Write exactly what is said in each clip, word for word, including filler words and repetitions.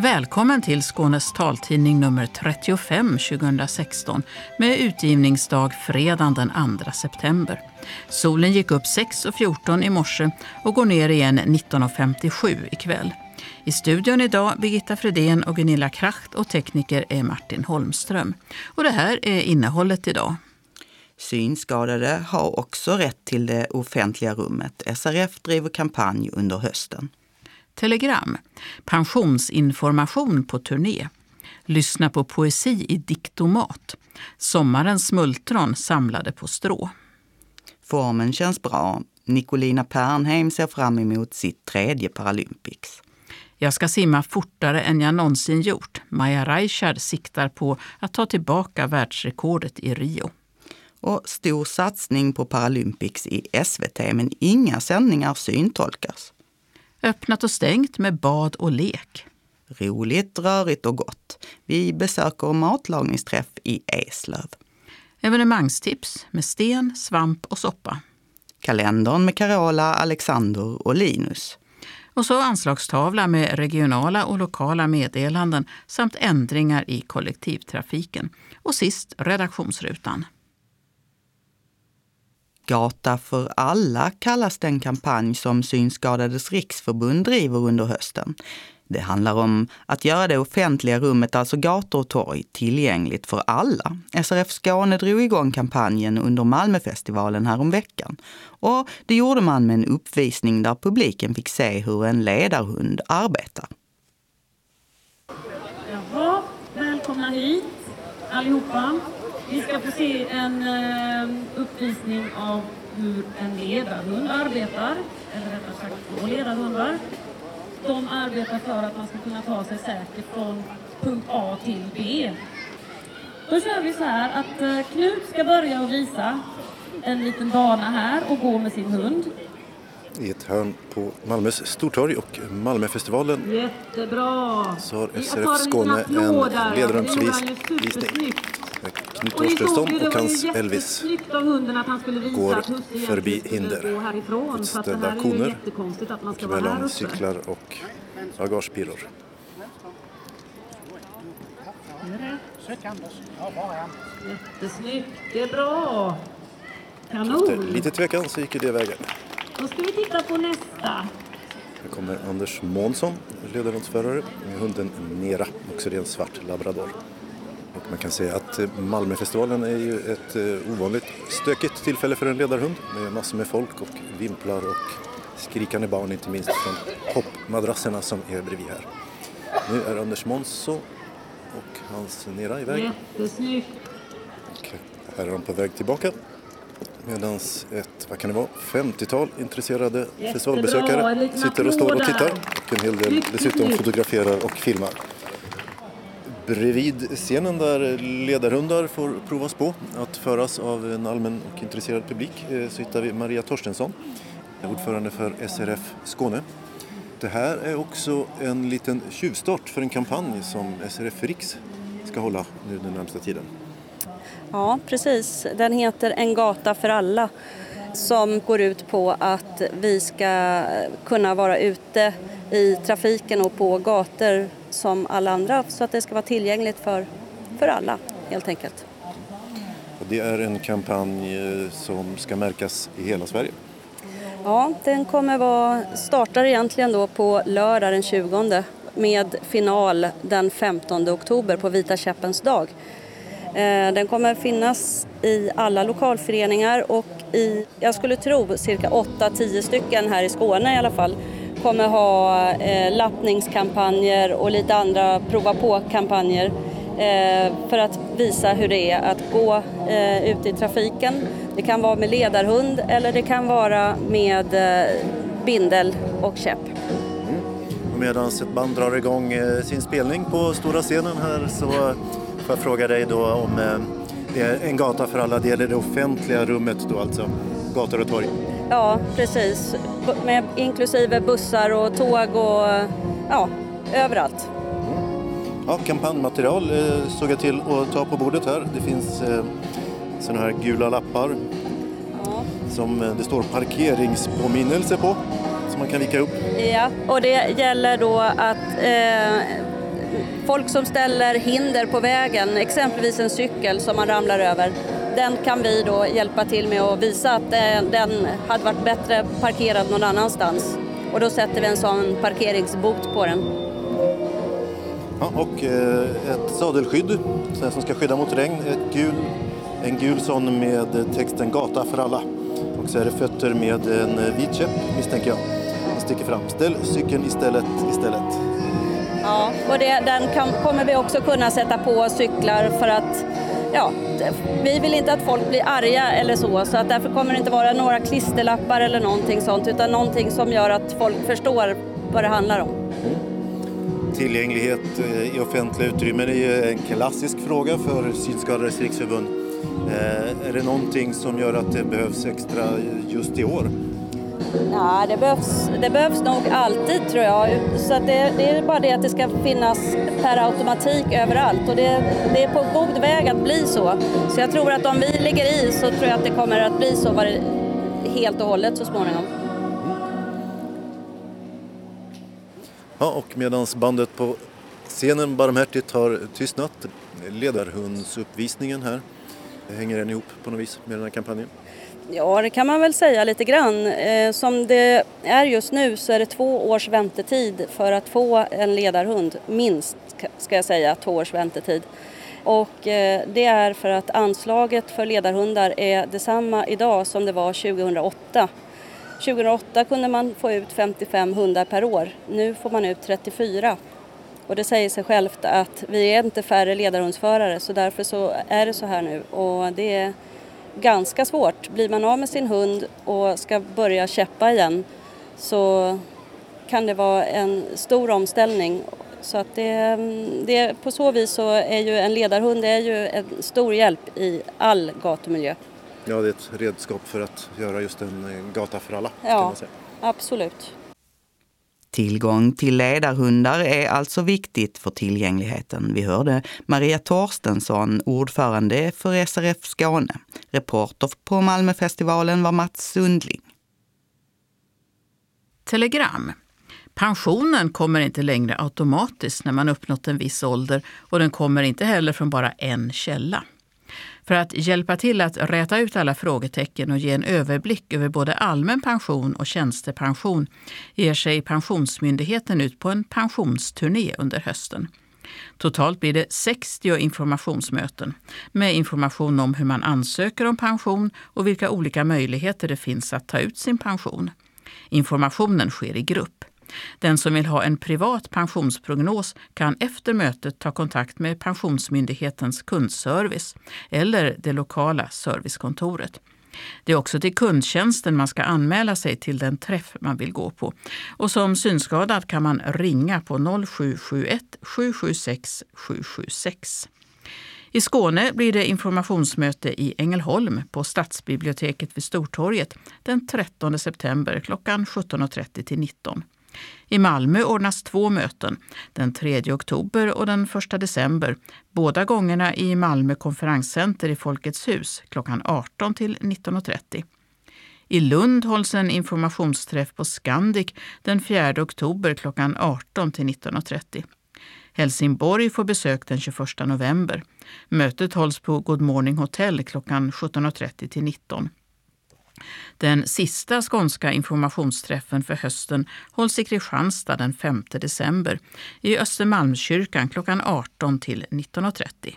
Välkommen till Skånes taltidning nummer trettiofem tjugohundrasexton med utgivningsdag fredagen den andra september. Solen gick upp sex och fjorton i morse och går ner igen nitton och femtiosju ikväll. I studion idag Birgitta Fredén och Gunilla Kracht och tekniker är Martin Holmström. Och det här är innehållet idag. Synskadade har också rätt till det offentliga rummet. S R F driver kampanj under hösten. Telegram. Pensionsinformation på turné. Lyssna på poesi i diktomat. Sommarens smultron samlade på strå. Formen känns bra. Nicolina Pernheim ser fram emot sitt tredje Paralympics. Jag ska simma fortare än jag någonsin gjort. Maja Reichard siktar på att ta tillbaka världsrekordet i Rio. Och stor satsning på Paralympics i S V T, men inga sändningar syntolkas. Öppnat och stängt med bad och lek. Roligt, rörigt och gott. Vi besöker matlagningsträff i Eslöv. Evenemangstips med sten, svamp och soppa. Kalendern med Carola, Alexander och Linus. Och så anslagstavla med regionala och lokala meddelanden samt ändringar i kollektivtrafiken. Och sist redaktionsrutan. Gata för alla kallas den kampanj som Synskadades riksförbund driver under hösten. Det handlar om att göra det offentliga rummet, alltså gator och torg, tillgängligt för alla. S R F Skåne drog igång kampanjen under Malmöfestivalen här om veckan. Och det gjorde man med en uppvisning där publiken fick se hur en ledarhund arbetar. Jaha, välkomna hit allihopa. Vi ska få se en uh, uppvisning av hur en ledarhund arbetar, eller rättare sagt två ledarhundar. De arbetar för att man ska kunna ta sig säkert från punkt A till B. Då kör vi så här att uh, Knut ska börja och visa en liten bana här och gå med sin hund. I ett hörn på Malmös Stortorg och Malmöfestivalen. Jättebra! Så har S R F Skåne en ledarrumsvisning. Knut Åströmsson och hans Elvis går förbi hinder. Utställda koner och ballongcyklar och bagagepiror. Jättesnyggt, det är bra! Kanon! Efter lite tvekan så gick det vägen. Då ska vi titta på nästa. Här kommer Anders Månsson, ledarhundsförare, med hunden Nera, också det är en svart labrador. Och man kan säga att Malmöfestivalen är ju ett ovanligt stökigt tillfälle för en ledarhund med massor med folk och vimplar och skrikande barn, inte minst från hoppmadrasserna som är bredvid här. Nu är Anders Månsson och hans Nera iväg. Jättesnyggt. Och här är de på väg tillbaka. Medan ett, vad kan det vara, femtiotal intresserade Jättebra, festivalbesökare sitter och står och tittar. Och en hel del dessutom fotograferar och filmar. Bredvid scenen där ledarhundar får provas på att föras av en allmän och intresserad publik så hittar vi Maria Torstensson, ordförande för S R F Skåne. Det här är också en liten tjuvstart för en kampanj som S R F Riks ska hålla nu den närmsta tiden. Ja, precis. Den heter En gata för alla, som går ut på att vi ska kunna vara ute i trafiken och på gator som alla andra, så att det ska vara tillgängligt för, för alla helt enkelt. Och det är en kampanj som ska märkas i hela Sverige. Ja, den kommer vara, startar egentligen då på lördag den tjugonde med final den femtonde oktober på Vita käppens dag. Den kommer finnas i alla lokalföreningar och i, jag skulle tro, cirka åtta till tio stycken här i Skåne i alla fall, kommer ha eh, lappningskampanjer och lite andra prova på-kampanjer eh, för att visa hur det är att gå eh, ute i trafiken. Det kan vara med ledarhund eller det kan vara med eh, bindel och käpp. Mm. Medan ett band drar igång eh, sin spelning på stora scenen här så får jag fråga dig då om eh, det är en gata för alla, det gäller det offentliga rummet då, alltså gator och torg. Ja, precis. Med inklusive bussar och tåg och ja, överallt. Mm. Ja, kampanjmaterial eh, såg jag till att ta på bordet här. Det finns eh, såna här gula lappar ja. som eh, det står parkeringspåminnelse på som man kan vika upp. Ja, och det gäller då att eh, folk som ställer hinder på vägen, exempelvis en cykel som man ramlar över, den kan vi då hjälpa till med att visa att den hade varit bättre parkerad någon annanstans. Och då sätter vi en sån parkeringsbot på den. Ja, och eh, ett sadelskydd så här, som ska skydda mot regn. Ett gul, en gul sån med texten Gata för alla. Och så är det fötter med en vit käpp, misstänker jag. Den sticker fram. Ställ cykeln istället, istället. Ja, och det, den kan, kommer vi också kunna sätta på cyklar för att ja, vi vill inte att folk blir arga eller så, så att därför kommer det inte vara några klisterlappar eller någonting sånt, utan någonting som gör att folk förstår vad det handlar om. Tillgänglighet i offentliga utrymmen är ju en klassisk fråga för Synskadades riksförbund. Är det någonting som gör att det behövs extra just i år? Ja, det behövs, det behövs nog alltid, tror jag. Så att det, det är bara det att det ska finnas per automatik överallt. Och det, det är på god väg att bli så. Så jag tror att om vi ligger i så tror jag att det kommer att bli så var det helt och hållet så småningom. Ja, och medan bandet på scenen barmhärtigt har tystnat, ledarhundsuppvisningen här, hänger den ihop på något vis med den här kampanjen? Ja, det kan man väl säga lite grann. Eh, som det är just nu så är det två års väntetid för att få en ledarhund. Minst ska jag säga, två års väntetid. Och eh, det är för att anslaget för ledarhundar är detsamma idag som det var tjugohundraåtta. tjugohundraåtta kunde man få ut femtiofem hundar per år. Nu får man ut trettiofyra. Och det säger sig självt att vi är inte färre ledarhundsförare, så därför så är det så här nu. Och det är ganska svårt. Blir man av med sin hund och ska börja käppa igen så kan det vara en stor omställning. Så att det, det, på så vis så är ju en ledarhund det är ju en stor hjälp i all gatumiljö. Ja, det är ett redskap för att göra just en gata för alla, ja, kan man säga. Absolut. Tillgång till ledarhundar är alltså viktigt för tillgängligheten. Vi hörde Maria Torstensson, ordförande för S R F Skåne. Reporter på Malmöfestivalen var Mats Sundling. Telegram. Pensionen kommer inte längre automatiskt när man uppnått en viss ålder och den kommer inte heller från bara en källa. För att hjälpa till att räta ut alla frågetecken och ge en överblick över både allmän pension och tjänstepension ger sig Pensionsmyndigheten ut på en pensionsturné under hösten. Totalt blir det sextio informationsmöten med information om hur man ansöker om pension och vilka olika möjligheter det finns att ta ut sin pension. Informationen sker i grupp. Den som vill ha en privat pensionsprognos kan efter mötet ta kontakt med Pensionsmyndighetens kundservice eller det lokala servicekontoret. Det är också till kundtjänsten man ska anmäla sig till den träff man vill gå på. Och som synskadad kan man ringa på noll sju sju ett sju sju sex sju sju sex. I Skåne blir det informationsmöte i Ängelholm på Stadsbiblioteket vid Stortorget den trettonde september klockan sjutton trettio till nitton. I Malmö ordnas två möten, den tredje oktober och den första december, båda gångerna i Malmö konferenscenter i Folkets hus klockan arton till nitton trettio. I Lund hålls en informationsträff på Scandic den fjärde oktober klockan arton till nitton trettio. Helsingborg får besök den tjugoförsta november. Mötet hålls på Good Morning Hotel klockan sjutton trettio till nitton. Den sista skånska informationsträffen för hösten hålls i Kristianstad den femte december i Östermalmskyrkan klockan arton till nitton trettio.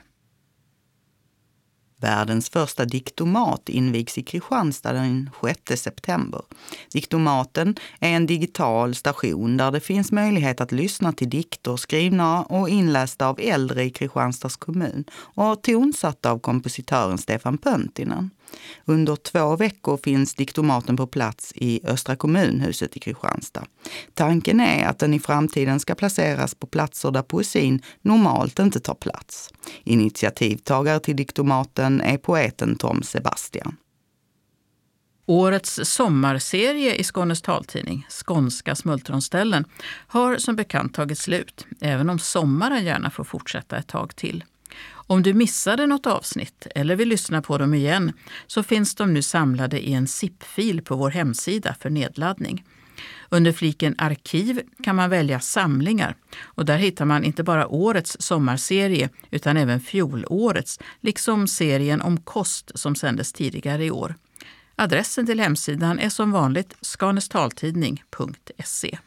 Världens första diktomat invigs i Kristianstad den sjätte september. Diktomaten är en digital station där det finns möjlighet att lyssna till dikter skrivna och inlästa av äldre i Kristianstads kommun och tonsatta av kompositören Stefan Pöntinen. Under två veckor finns diktomaten på plats i Östra kommunhuset i Kristianstad. Tanken är att den i framtiden ska placeras på platser där poesin normalt inte tar plats. Initiativtagare till diktomaten är poeten Tom Sebastian. Årets sommarserie i Skånes taltidning, Skånska smultronställen, har som bekant tagit slut, även om sommaren gärna får fortsätta ett tag till. Om du missade något avsnitt eller vill lyssna på dem igen så finns de nu samlade i en zip-fil på vår hemsida för nedladdning. Under fliken arkiv kan man välja samlingar och där hittar man inte bara årets sommarserie utan även fjolårets, liksom serien om kost som sändes tidigare i år. Adressen till hemsidan är som vanligt skanestaltidning punkt se.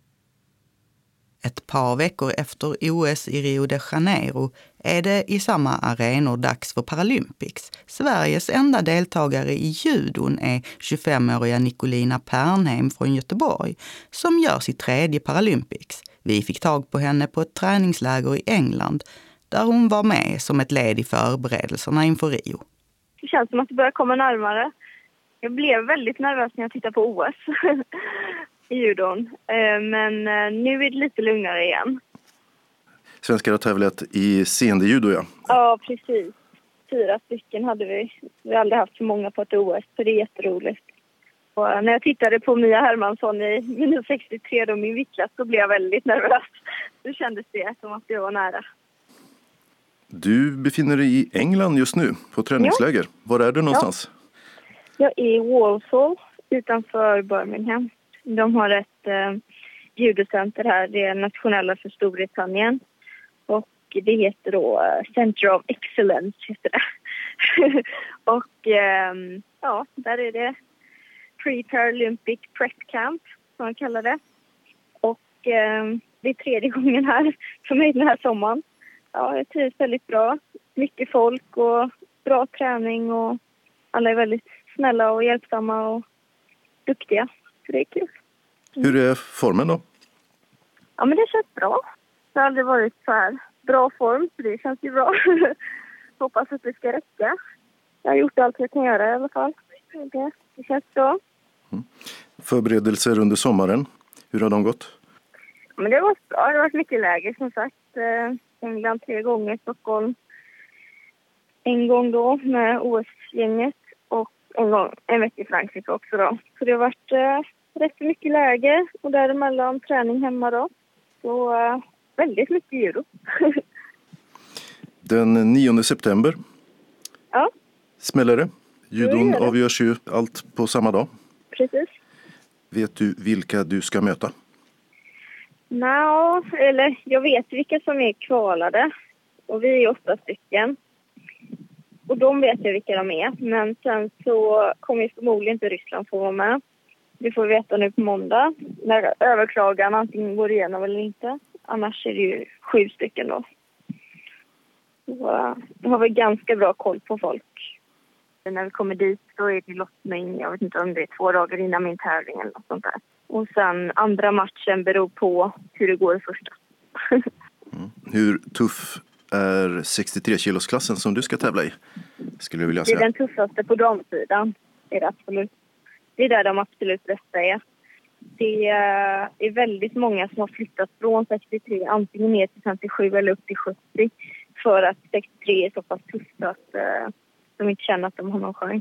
Ett par veckor efter O S i Rio de Janeiro är det i samma arenor dags för Paralympics. Sveriges enda deltagare i judon är tjugofemåriga Nicolina Pernheim från Göteborg som gör sitt tredje Paralympics. Vi fick tag på henne på ett träningsläger i England där hon var med som ett led i förberedelserna inför Rio. Det känns som att det börjar komma närmare. Jag blev väldigt nervös när jag tittade på O S i judon. Men nu är det lite lugnare igen. Svenskar har tävlat i scenjudo, ja. Ja, precis. Fyra stycken hade vi. Vi har aldrig haft så många på ett O S, så det är jätteroligt. Och när jag tittade på Mia Hermansson i minus sextiotre då min viktklass så blev jag väldigt nervös. Då kändes det som att jag var nära. Du befinner dig i England just nu på träningsläger. Ja. Var är du någonstans? Ja. Jag är i Walsall utanför Birmingham. De har ett eh, judocenter här, det är nationella för Storbritannien. Och det heter då Center of Excellence, heter det. Och eh, ja, där är det Pre-Paralympic Prep Camp, som man kallar det. Och eh, det är tredje gången här för mig den här sommaren. Ja, jag trivs väldigt bra. Mycket folk och bra träning och alla är väldigt snälla och hjälpsamma och duktiga. Så det är kul. Mm. Hur är formen då? Ja, men det känns bra. Det har aldrig varit så här bra form, så det känns ju bra. Hoppas att det ska räcka. Jag har gjort allt jag kan göra i alla fall. Det, det känns bra. Mm. Förberedelser under sommaren, hur har de gått? Ja, men det har varit bra. Det har varit mycket läger som sagt. England tre gånger, Stockholm en gång då med O S-gänget och en gång en vecka i Frankrike också då. Så det har varit eh, rätt mycket läger och däremellan träning hemma då. Så eh, väldigt mycket judo. Den nionde september. Ja. Smäller det? Judon det. Avgörs ju allt på samma dag. Precis. Vet du vilka du ska möta? Nå, eller jag vet vilka som är kvalade. Och vi är åtta stycken. Och de vet jag vilka de är. Men sen så kommer förmodligen inte Ryssland få vara med. Det får vi veta nu på måndag. När överklagan antingen går igenom eller inte. Annars är det ju sju stycken då. Så då har vi ganska bra koll på folk. När vi kommer dit så är det lottning. Jag vet inte om det är två dagar innan min tävling eller något sånt där. Och sen andra matchen beror på hur det går i första. Mm. Hur tuff är sextiotre kilosklassen som du ska tävla i? Skulle jag vilja säga. Det är den tuffaste på damsidan. Det är det absolut. Det är där de absolut bästa är. Det är väldigt många som har flyttat från sextiotre antingen ner till femtiosju eller upp till sjuttio. För att sextiotre är så pass tufft att uh, de inte känner att de har någon chans.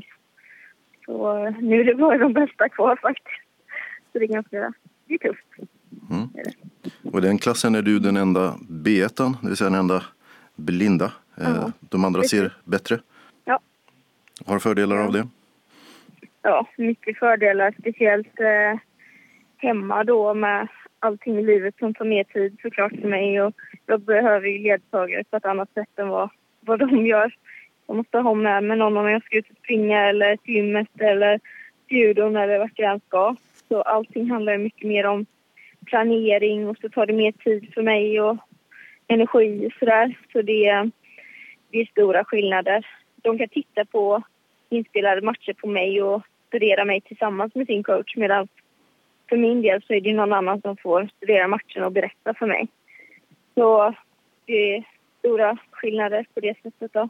Så uh, nu är det bara de bästa kvar faktiskt. Så det är ganska det är tufft. Mm. Det är det. Och i den klassen är du den enda B-ettan, det vill säga den enda blinda. Uh-huh. De andra ser bättre. Ja. Har fördelar ja. av det? Ja, mycket fördelar. Speciellt eh, hemma då med allting i livet som tar mer tid såklart för mig. Och jag behöver ju ledsagare på ett annat sätt än vad, vad de gör. Jag måste ha med mig någon om jag ska ut och springa eller till gymmet eller judon eller vart jag än ska. Så allting handlar mycket mer om planering och så tar det mer tid för mig och energi och sådär. Så det, det är stora skillnader. De kan titta på inspelade matcher på mig och studera mig tillsammans med sin coach. Medan för min del så är det någon annan som får studera matchen och berätta för mig. Så det är stora skillnader på det sättet då.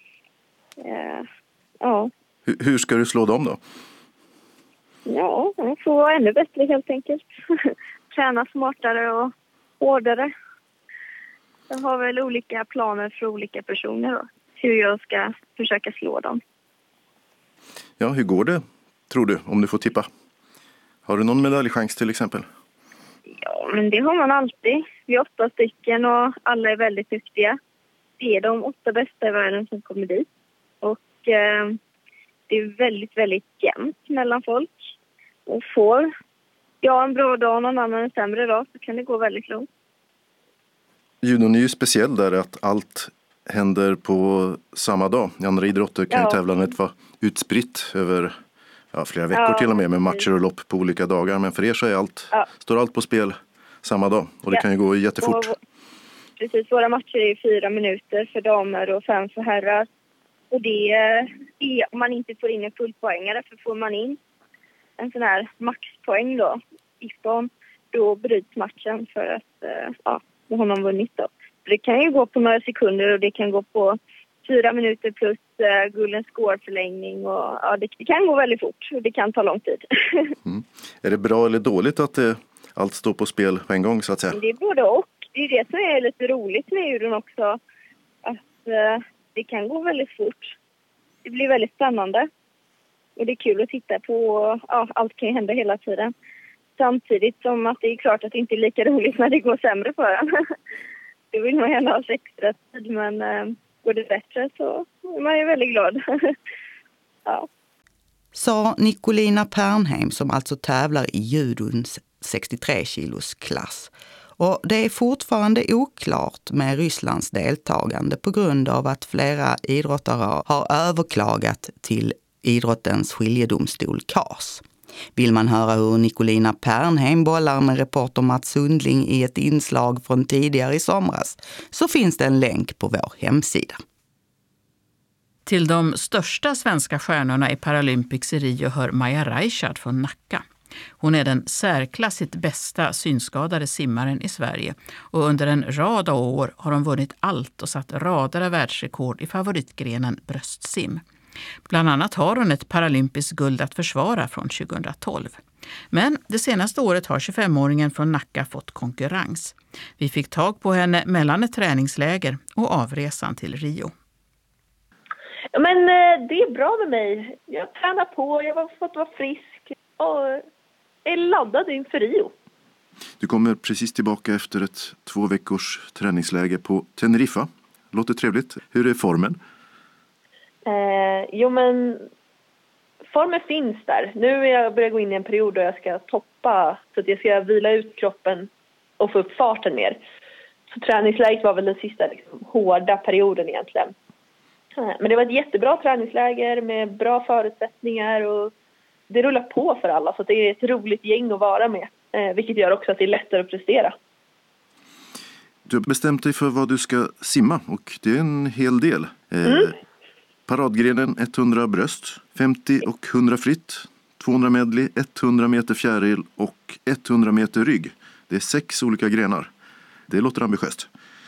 Uh, ja. Hur, hur ska du slå dem då? Ja, jag får vara ännu bättre helt enkelt. Träna smartare och hårdare. Jag har väl olika planer för olika personer då. Hur jag ska försöka slå dem. Ja, hur går det, tror du, om du får tippa? Har du någon medaljchans till exempel? Ja, men det har man alltid. Vi är åtta stycken och alla är väldigt duktiga. Det är de åtta bästa i världen som kommer dit. Och eh, det är väldigt, väldigt jämnt mellan folk. Och får Ja, en bra dag och någon annan en sämre dag så kan det gå väldigt långt. Judon är ju speciell där att allt händer på samma dag. I andra idrotter kan Ja. ju tävlandet vara utspritt över ja, flera veckor Ja, till och med med precis. matcher och lopp på olika dagar. Men för er så är allt, Ja. står allt på spel samma dag och det Ja. kan ju gå jättefort. Och, precis, våra matcher är fyra minuter för damer och fem för herrar. Och det är om man inte får in en fullpoängare, för får man in en sån här maxpoäng då, ifrån, då bryts matchen för att eh, ja, då har man vunnit då. Så det kan ju gå på några sekunder och det kan gå på fyra minuter plus eh, guldens score-förlängning och ja, det, det kan gå väldigt fort och det kan ta lång tid. Mm. Är det bra eller dåligt att eh, allt står på spel på en gång så att säga? Det är både och. Det är det som är lite roligt med judon också. Att eh, det kan gå väldigt fort. Det blir väldigt spännande. Och det är kul att titta på. Ja, allt kan ju hända hela tiden. Samtidigt som att det är klart att det inte är lika roligt när det går sämre för en. Det vill man gärna ha extra tid. Men eh, går det bättre så är man ju väldigt glad. Ja. Sa Nicolina Pernheim som alltså tävlar i judons sextiotre kilos klass. Och det är fortfarande oklart med Rysslands deltagande på grund av att flera idrottare har överklagat till idrottens skiljedomstol C A S. Vill man höra hur Nicolina Pernheim bollar med reporter Mats Sundling i ett inslag från tidigare i somras så finns det en länk på vår hemsida. Till de största svenska stjärnorna i Paralympics i Rio hör Maja Reichard från Nacka. Hon är den särklassigt bästa synskadade simmaren i Sverige och under en rad av år har hon vunnit allt och satt rader av världsrekord i favoritgrenen bröstsim. Bland annat har hon ett paralympiskt guld att försvara från tjugohundratolv. Men det senaste året har tjugofemåringen från Nacka fått konkurrens. Vi fick tag på henne mellan ett träningsläger och avresan till Rio. Ja, men eh, det är bra med mig. Jag tränar på, jag har fått vara frisk och är laddad inför Rio. Du kommer precis tillbaka efter ett två veckors träningsläger på Teneriffa. Låter trevligt. Hur är formen? Eh, jo men formen finns där. Nu är jag börjar gå in i en period då jag ska toppa så att jag ska vila ut kroppen och få upp farten mer. Så träningsläget var väl den sista liksom, hårda perioden egentligen. Eh, men det var ett jättebra träningsläger med bra förutsättningar och det rullar på för alla så att det är ett roligt gäng att vara med. Eh, vilket gör också att det är lättare att prestera. Du har bestämt dig för vad du ska simma och det är en hel del. Eh, Mm. Paradgrenen hundra bröst, femtio och hundra fritt, tvåhundra medley, hundra meter fjäril och hundra meter rygg. Det är sex olika grenar. Det låter ambitiöst.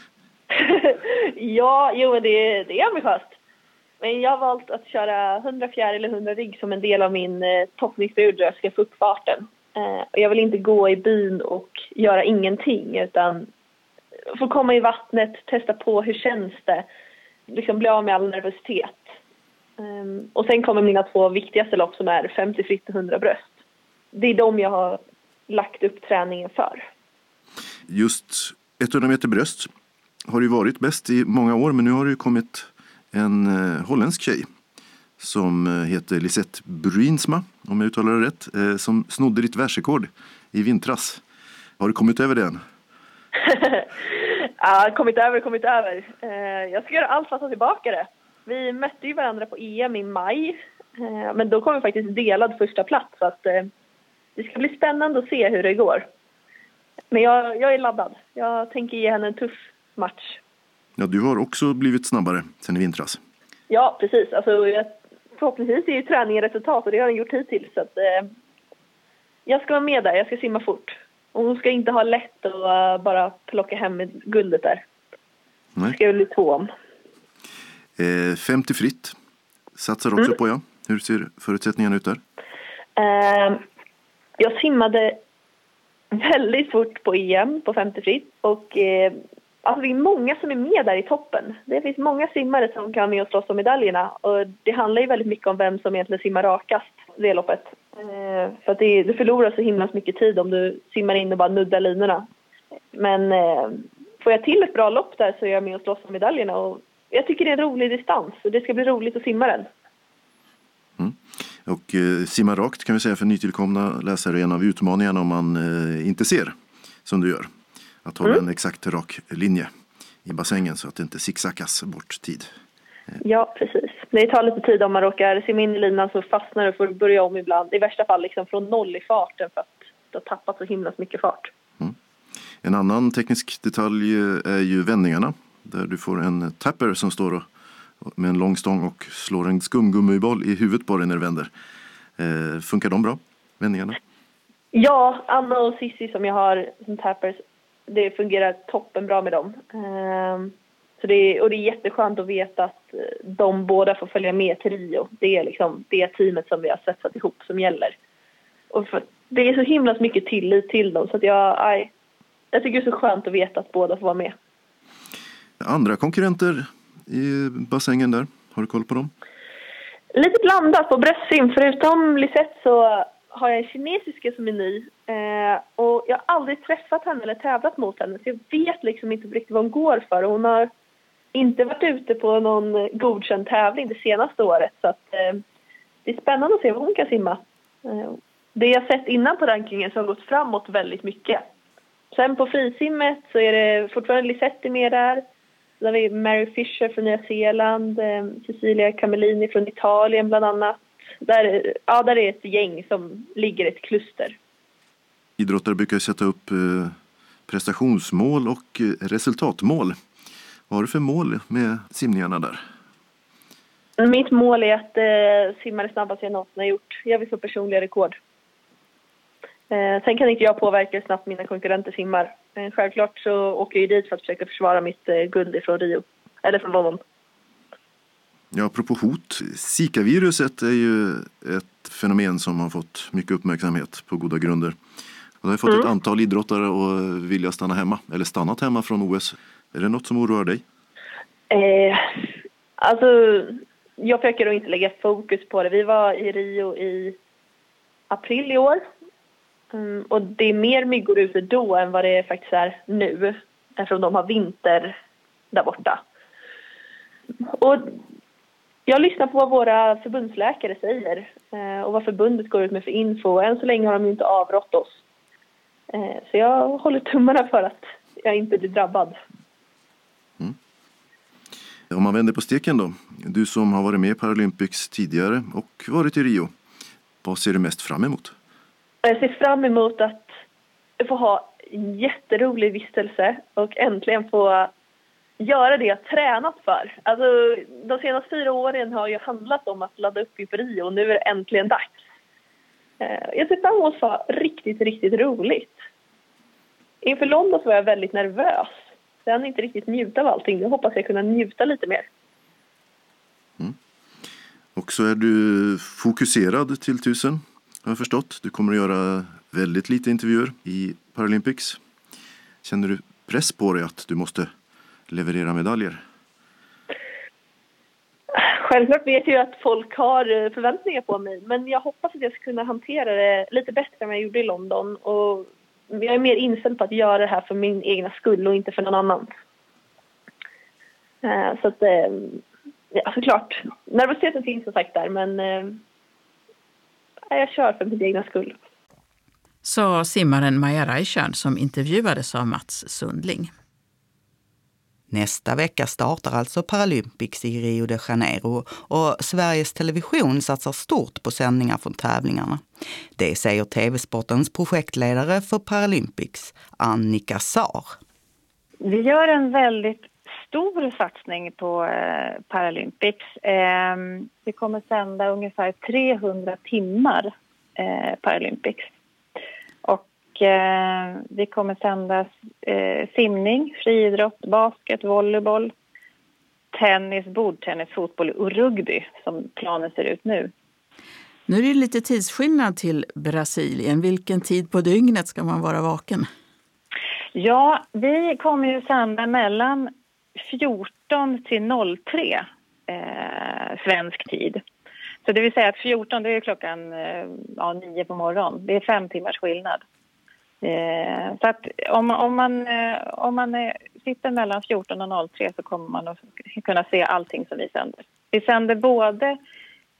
Ja, jo men det, det är ambitiöst. Men jag har valt att köra hundra fjäril eller hundra rygg som en del av min eh, toppningsperiod där jag ska få upp farten. Eh, och jag vill inte gå i byn och göra ingenting utan få komma i vattnet, testa på hur känns det. Liksom bli av med all nervositet. Um, och sen kommer mina två viktigaste lopp som är femtio fritt och hundra bröst. Det är de jag har lagt upp träningen för. Just hundra meter bröst har ju varit bäst i många år men nu har det ju kommit en eh, holländsk tjej som eh, heter Lisette Bruinsma, om jag uttalar det rätt, eh, som snodde ditt världsrekord i vintras. Har du kommit över det än? Ja, kommit över, kommit över. Uh, jag ska göra allt för att ta tillbaka det. Vi mötte ju varandra på E M i maj. Uh, men då kom vi faktiskt delad första plats. Så att, uh, det ska bli spännande att se hur det går. Men jag, jag är laddad. Jag tänker ge henne en tuff match. Ja, du har också blivit snabbare sen i vintras. Ja, precis. Alltså, jag, förhoppningsvis är ju träningen resultat och det har den gjort hittills. Så att, uh, jag ska vara med där. Jag ska simma fort. Och hon ska inte ha lätt att uh, bara plocka hem med guldet där. Nej. Det ska jag bli två om. Eh, femtio fritt satsar också Mm. på, ja. Hur ser förutsättningarna ut där? Uh, jag simmade väldigt fort på E M på femtio fritt. Och uh, alltså det är många som är med där i toppen. Det finns många simmare som kan med och slåss om medaljerna. Och det handlar ju väldigt mycket om vem som egentligen simmar rakast det loppet. Uh, för att det, det förlorar så himla mycket tid om du simmar in och bara nuddar linorna. Men uh, får jag till ett bra lopp där så är jag med och slåss om medaljerna. Och jag tycker det är en rolig distans och det ska bli roligt att simma den. Mm. Och eh, simma rakt kan vi säga för nytillkomna läsare är en av utmaningarna om man eh, inte ser som du gör. Att hålla mm. en exakt rak linje i bassängen så att det inte zigzackas bort tid. Ja, precis. Det tar lite tid om man råkar simma in i linan så fastnar och får börja om ibland. I värsta fall liksom från noll i farten för att det har tappat så himla mycket fart. Mm. En annan teknisk detalj är ju vändningarna. Där du får en tapper som står och, med en lång stång och slår en skumgummiboll i huvudet på dig när du vänder. Eh, funkar de bra, vändningarna? Ja, Anna och Sissi som jag har som tappers, det fungerar toppen bra med dem. Eh, så det är, och det är jätteskönt att veta att de båda får följa med till Rio. Det är liksom det teamet som vi har svetsat ihop som gäller. Och för, det är så himla mycket tillit till dem så att jag, aj, jag tycker det är så skönt att veta att båda får vara med. Andra konkurrenter i bassängen där, har du koll på dem? Lite blandat på bröstsim. Förutom Lisette så har jag en kinesiska som är ny. Eh, och jag har aldrig träffat henne eller tävlat mot henne. Så jag vet liksom inte riktigt vad hon går för. Hon har inte varit ute på någon godkänd tävling det senaste året. Så att, eh, det är spännande att se vad hon kan simma. Eh, det jag sett innan på rankingen så har gått framåt väldigt mycket. Sen på frisimmet så är det fortfarande Lisette med där. Där har vi Mary Fisher från Nya Zeeland, eh, Cecilia Camellini från Italien bland annat. Där, ja, där är ett gäng som ligger i ett kluster. Idrottare brukar sätta upp eh, prestationsmål och eh, resultatmål. Vad har du för mål med simningarna där? Mitt mål är att eh, simma det snabbaste jag någonsin har gjort. Jag vill få personliga rekord. Eh, sen kan inte jag påverka hur snabbt mina konkurrenter simmar. Eh, självklart så åker jag dit för att försöka försvara mitt eh, guld från Rio. Eller från London. Ja, apropå hot. Zika-viruset är ju ett fenomen som har fått mycket uppmärksamhet på goda grunder. Och det har fått mm. ett antal idrottare att vilja stanna hemma. Eller stannat hemma från O S. Är det något som oroar dig? Eh, alltså, jag försöker då inte lägga fokus på det. Vi var i Rio i april i år. Mm, och det är mer myggor ute då än vad det faktiskt är nu. Eftersom de har vinter där borta. Och jag lyssnar på vad våra förbundsläkare säger. Eh, och vad förbundet går ut med för info. Än så länge har de ju inte avrått oss. Eh, så jag håller tummarna för att jag inte blir drabbad. Mm. Om man vänder på steken då. Du som har varit med i Paralympics tidigare och varit i Rio. Vad ser du mest fram emot? Jag ser fram emot att få ha en jätterolig vistelse och äntligen få göra det jag tränat för. Alltså, de senaste fyra åren har ju handlat om att ladda upp inför Rio och nu är det äntligen dags. Jag ser fram emot att få riktigt, riktigt roligt. Inför London så var jag väldigt nervös. Jag hann inte riktigt njuta av allting. Jag hoppas jag kunna njuta lite mer. Mm. Och så är du fokuserad till tusen, har jag förstått. Du kommer att göra väldigt lite intervjuer i Paralympics. Känner du press på dig att du måste leverera medaljer? Självklart vet jag att folk har förväntningar på mig. Men jag hoppas att jag ska kunna hantera det lite bättre än jag gjorde i London. Och jag är mer inställd på att göra det här för min egna skull och inte för någon annan. Så att, ja, såklart. Nervositeten finns som sagt där, men jag kör för min egna skull. Sa simmaren Maja Reichard som intervjuades av Mats Sundling. Nästa vecka startar alltså Paralympics i Rio de Janeiro och Sveriges Television satsar stort på sändningar från tävlingarna. Det säger T V-sportens projektledare för Paralympics, Annika Saar. Vi gör en väldigt stor satsning på eh, Paralympics. Eh, vi kommer sända ungefär trehundra timmar eh, Paralympics. Och eh, vi kommer sända eh, simning, friidrott, basket, volleyboll, tennis, bordtennis, fotboll och rugby som planen ser ut nu. Nu är det lite tidsskillnad till Brasilien. Vilken tid på dygnet ska man vara vaken? Ja, vi kommer ju sända mellan fjorton till noll tre eh, svensk tid. Så det vill säga att fjorton, det är klockan eh, ja, nio på morgonen. Det är fem timmars skillnad. Eh, så att om, om man, eh, om man eh, sitter mellan fjorton och noll tre så kommer man att kunna se allting som vi sänder. Vi sänder både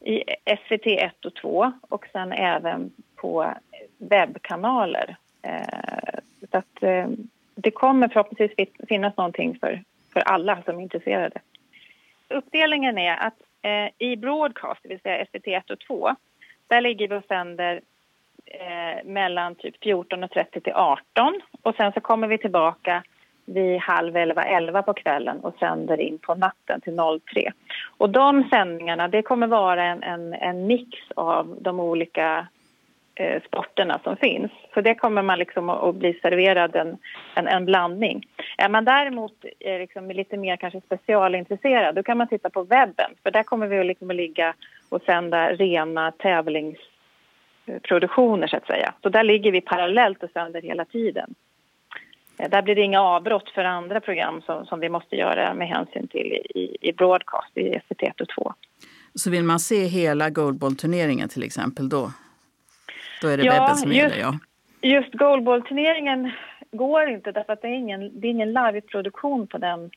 i S V T ett och två och sen även på webbkanaler. Eh, så att eh, det kommer förhoppningsvis finnas någonting för, för alla som är intresserade. Uppdelningen är att eh, i broadcast, det vill säga S V T ett och två, där ligger vi och sänder eh, mellan typ fjorton och trettio till arton och sen så kommer vi tillbaka vid halv elva, elva på kvällen och sänder in på natten till noll tre. Och de sändningarna, det kommer vara en, en, en mix av de olika eh, sporterna som finns. Så det kommer man liksom att, att bli serverad en, en, en blandning. Är man däremot är liksom lite mer kanske specialintresserad, då kan man titta på webben. För där kommer vi att, liksom att ligga och sända rena tävlingsproduktioner så att säga. Så där ligger vi parallellt och sänder hela tiden. Där blir det inga avbrott för andra program som, som vi måste göra med hänsyn till i, i broadcast i S V T ett och två. Så vill man se hela goalball-turneringen till exempel då? Då är det ja, webben som just, gäller, ja. Just goalball-turneringen går inte därför att det är ingen, det är ingen live-produktion på den,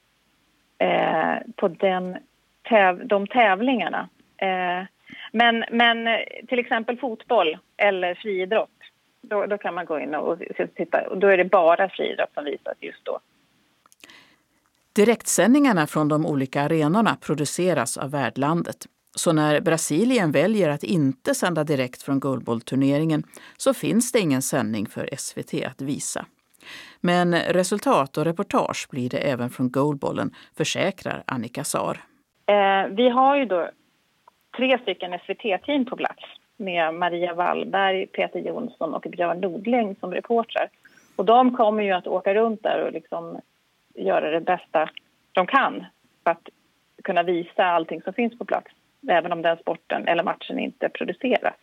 eh, på den täv, de tävlingarna. Eh, men, men till exempel fotboll eller friidrott. Då, då kan man gå in och titta. Och då är det bara friidrott som visas just då. Direktsändningarna från de olika arenorna produceras av värdlandet. Så när Brasilien väljer att inte sända direkt från goalball-turneringen så finns det ingen sändning för S V T att visa. Men resultat och reportage blir det även från goalballen, försäkrar Annika Saar. Eh, vi har ju då tre stycken S V T-team på plats. Med Maria Wallberg, Peter Jonsson och Björn Nordling som reportrar. Och de kommer ju att åka runt där och liksom göra det bästa de kan för att kunna visa allting som finns på plats. Även om den sporten eller matchen inte produceras.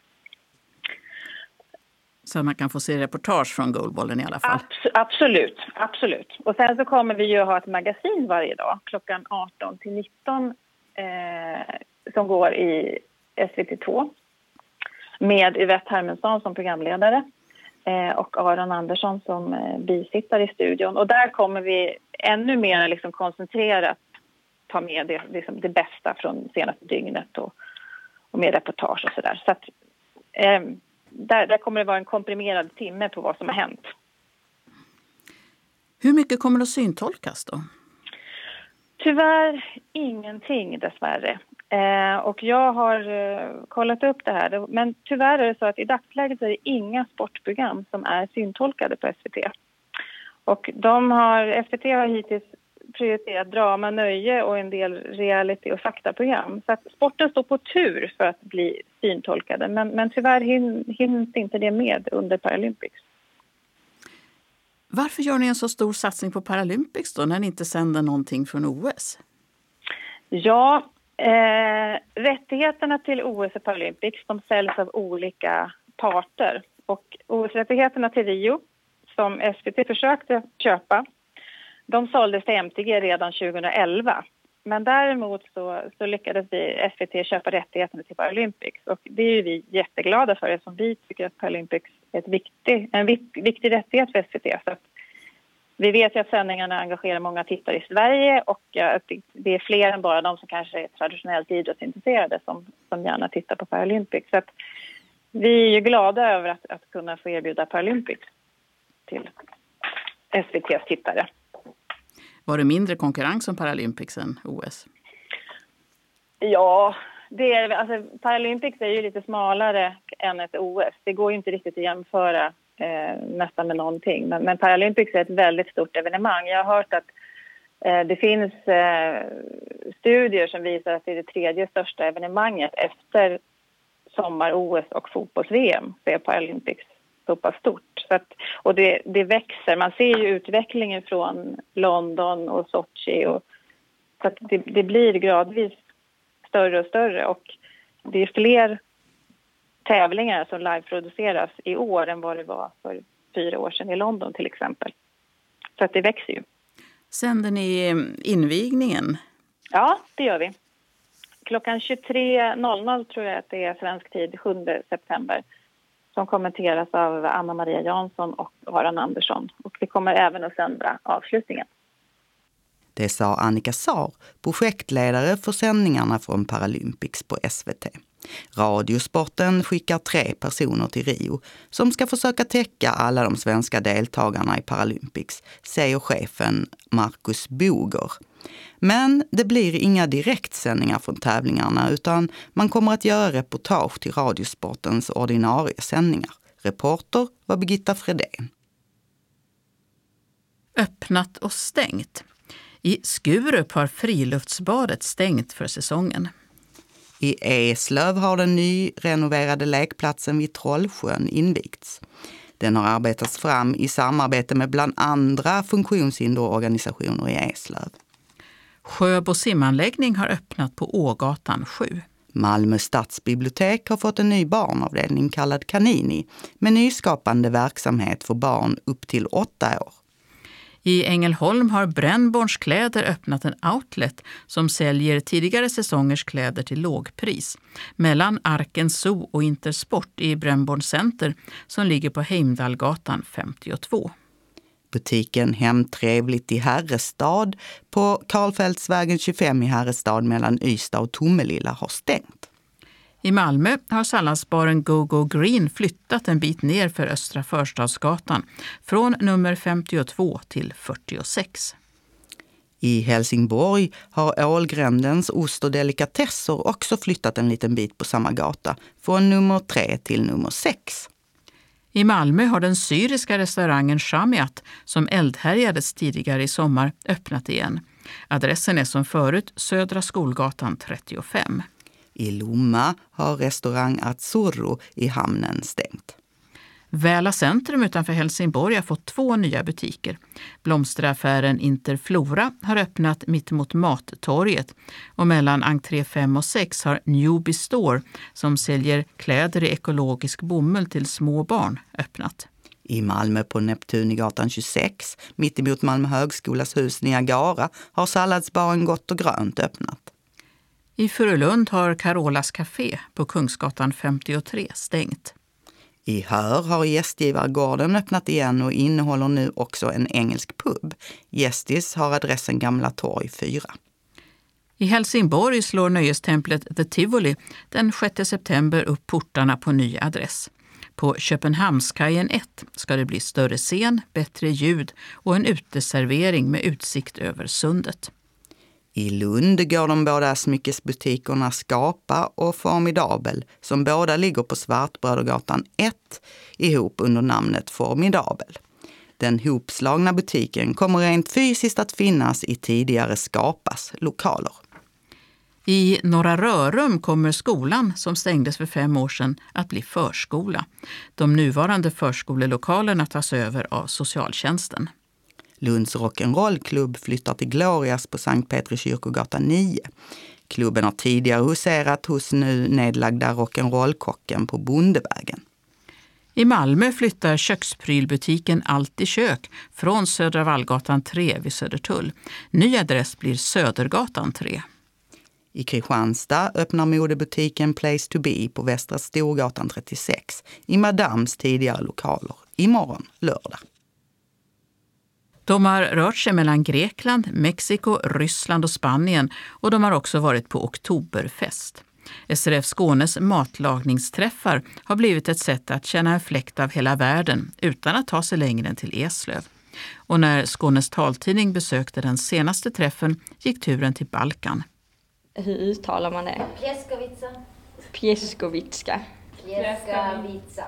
Så man kan få se reportage från goalballen i alla fall? Abs- absolut, absolut. Och sen så kommer vi ju ha ett magasin varje dag klockan arton till nitton eh, som går i S V T två. Med Yvette Hermansson som programledare eh, och Aron Andersson som eh, bisittare i studion. Och där kommer vi ännu mer liksom koncentrerat ta med det, liksom det bästa från senaste dygnet och, och med reportage och sådär. Så att eh, där, där kommer det vara en komprimerad timme på vad som har hänt. Hur mycket kommer det att syntolkas då? Tyvärr ingenting dessvärre. Eh, och jag har eh, kollat upp det här. Men tyvärr är det så att i dagsläget är det inga sportprogram som är syntolkade på S V T. Och de har, S V T har hittills prioriterat drama, nöje och en del reality- och faktaprogram. Så att sporten står på tur för att bli syntolkade. Men, men tyvärr hin, hinns inte det med under Paralympics. Varför gör ni en så stor satsning på Paralympics då när ni inte sänder någonting från O S? Ja, eh, rättigheterna till O S och Paralympics de säljs av olika parter. Och O S-rättigheterna till Rio som S V T försökte köpa, de såldes till M T G redan tjugoelva. Men däremot så, så lyckades vi S V T köpa rättigheterna till Paralympics. Och det är ju vi jätteglada för eftersom vi tycker att Paralympics är ett viktig, en vik, viktig rättighet för S V T. Så att vi vet ju att sändningarna engagerar många tittare i Sverige och att det är fler än bara de som kanske är traditionellt idrottsintresserade som, som gärna tittar på Paralympics. Så att vi är ju glada över att, att kunna få erbjuda Paralympics till S V T:s tittare. Var det mindre konkurrens om Paralympics än O S? Ja, det är, alltså, Paralympics är ju lite smalare än ett O S. Det går ju inte riktigt att jämföra eh, nästan med någonting. Men, men Paralympics är ett väldigt stort evenemang. Jag har hört att eh, det finns eh, studier som visar att det är det tredje största evenemanget efter sommar-O S och fotbolls-V M. Så är Paralympics så pass stort. Så att, och det, det växer. Man ser ju utvecklingen från London och Sochi. Och, så att det, det blir gradvis större och större. Och det är fler tävlingar som liveproduceras i år än vad det var för fyra år sedan i London till exempel. Så att det växer ju. Sänder ni invigningen? Ja, det gör vi. Klockan tjugotre noll noll tror jag att det är svensk tid, sjunde september. Som kommenteras av Anna-Maria Jansson och Aron Andersson. Och vi kommer även att sända avslutningen. Det sa Annika Saar, projektledare för sändningarna från Paralympics på S V T. Radiosporten skickar tre personer till Rio som ska försöka täcka alla de svenska deltagarna i Paralympics, säger chefen Marcus Boger. Men det blir inga direktsändningar från tävlingarna utan man kommer att göra reportage till Radiosportens ordinarie sändningar. Reporter var Birgitta Fredén. Öppnat och stängt. I Skurup har friluftsbadet stängt för säsongen. I Eslöv har den nyrenoverade lekplatsen vid Trollsjön invigts. Den har arbetats fram i samarbete med bland andra funktionshinderorganisationer i Eslöv. Sjöbo simanläggning har öppnat på Ågatan sju. Malmö stadsbibliotek har fått en ny barnavdelning kallad Kanini med nyskapande verksamhet för barn upp till åtta år. I Ängelholm har Brännborns kläder öppnat en outlet som säljer tidigare säsongers kläder till lågpris. Mellan Arken Zoo och Intersport i Brännborns center som ligger på Heimdalgatan femtiotvå. Butiken Hemtrevligt i Herrestad på Karlfeldtsvägen tjugofem i Herrestad mellan Ystad och Tomelilla har stängt. I Malmö har salladsbaren Go Go Green flyttat en bit ner för Östra Förstadsgatan från nummer femtiotvå till fyrtiosex. I Helsingborg har Ålgrändens ost och delikatesser också flyttat en liten bit på samma gata från nummer tre till nummer sex. I Malmö har den syriska restaurangen Shamiat, som eldhärjades tidigare i sommar, öppnat igen. Adressen är som förut Södra Skolgatan trettiofem. I Lomma har restaurang Azzurro i hamnen stängt. Väla centrum utanför Helsingborg har fått två nya butiker. Blomsteraffären Interflora har öppnat mitt mot Mattorget och mellan entré fem och sex har Newbie Store som säljer kläder i ekologisk bomull till små barn öppnat. I Malmö på Neptunigatan tjugosex, mitt emot Malmö högskolas hus Niagara, har salladsbaren Gott och grönt öppnat. I Furulund har Carolas Café på Kungsgatan femtiotre stängt. I Hör har Gästgivargården öppnat igen och innehåller nu också en engelsk pub. Gästis har adressen Gamla Torg fyra. I Helsingborg slår nöjestemplet The Tivoli den sjätte september upp portarna på ny adress. På Köpenhamnskajen ett ska det bli större scen, bättre ljud och en uteservering med utsikt över sundet. I Lund går de båda smyckesbutikerna Skapa och Formidabel som båda ligger på Svartbrödergatan ett ihop under namnet Formidabel. Den hopslagna butiken kommer rent fysiskt att finnas i tidigare Skapas lokaler. I Norra Rörum kommer skolan som stängdes för fem år sedan att bli förskola. De nuvarande förskolelokalerna tas över av socialtjänsten. Lunds rock'n'roll-klubb flyttar till Glorias på Sankt Petri kyrkogatan nio. Klubben har tidigare huserat hos nu nedlagda rock'n'roll-kocken på Bondevägen. I Malmö flyttar köksprylbutiken Allt i kök från Södra Vallgatan tre vid Södertull. Ny adress blir Södergatan tre. I Kristianstad öppnar modebutiken Place to Be på Västra Storgatan trettiosex i Madams tidigare lokaler imorgon lördag. De har rört sig mellan Grekland, Mexiko, Ryssland och Spanien och de har också varit på oktoberfest. S R F Skånes matlagningsträffar har blivit ett sätt att känna en fläkt av hela världen utan att ta sig längre än till Eslöv. Och när Skånes taltidning besökte den senaste träffen gick turen till Balkan. Hur uttalar man det? Pjeskovica. Pjeskovica. Pjeskovica.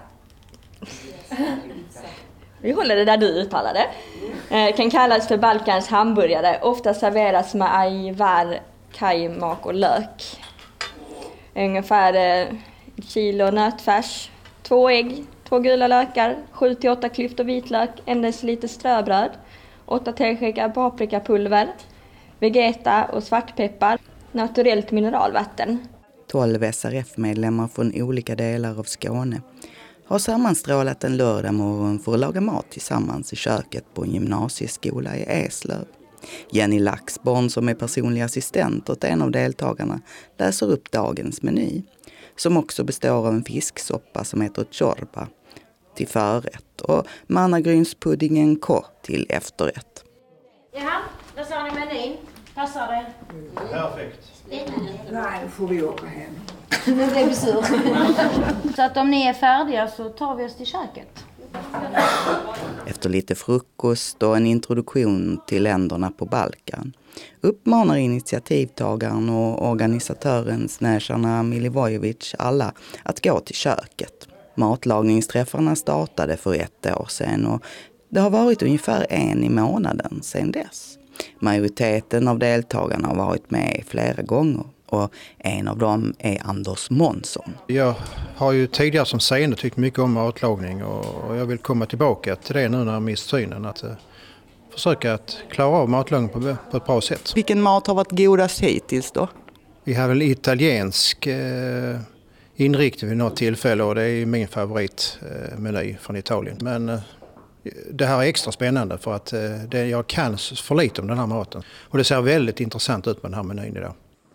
Vi håller det där du uttalade. Eh, kan kallas för Balkans hamburgare. Ofta serveras med ajvar, kajmak och lök. Ungefär eh, kilo nötfärs, två ägg, två gula lökar, sju till åtta klyftor vitlök, en deciliter ströbröd, åtta teskedar paprikapulver, vegeta och svartpeppar, naturellt mineralvatten. tolv S R F-medlemmar från olika delar av Skåne har sammanstrålat en lördag morgon för att laga mat tillsammans i köket på en gymnasieskola i Eslöv. Jenny Laxborn, som är personlig assistent åt en av deltagarna, läser upp dagens meny, som också består av en fisksoppa som heter chorba till förrätt och mannagrynspuddingen kor till efterrätt. Jaha, vad sa ni i menyn. Passar det? Perfekt. Nej, då får vi åka hem. Nu blir vi sur. Så att om ni är färdiga så tar vi oss till köket. Efter lite frukost och en introduktion till länderna på Balkan uppmanar initiativtagaren och organisatören Snežana Milivojević alla att gå till köket. Matlagningsträffarna startade för ett år sedan och det har varit ungefär en i månaden sedan dess. Majoriteten av deltagarna har varit med flera gånger och en av dem är Anders Månsson. Jag har ju tidigare som seende tyckt mycket om matlagning och jag vill komma tillbaka till det nu när jag mist synen. Att uh, försöka att klara av matlagning på, på ett bra sätt. Vilken mat har varit godast hittills då? Vi har väl italiensk uh, inriktning vid något tillfälle och det är min favoritmeny uh, från Italien. Men uh, det här är extra spännande för att uh, det, jag kan för lite om den här maten. Och det ser väldigt intressant ut med den här menyn idag.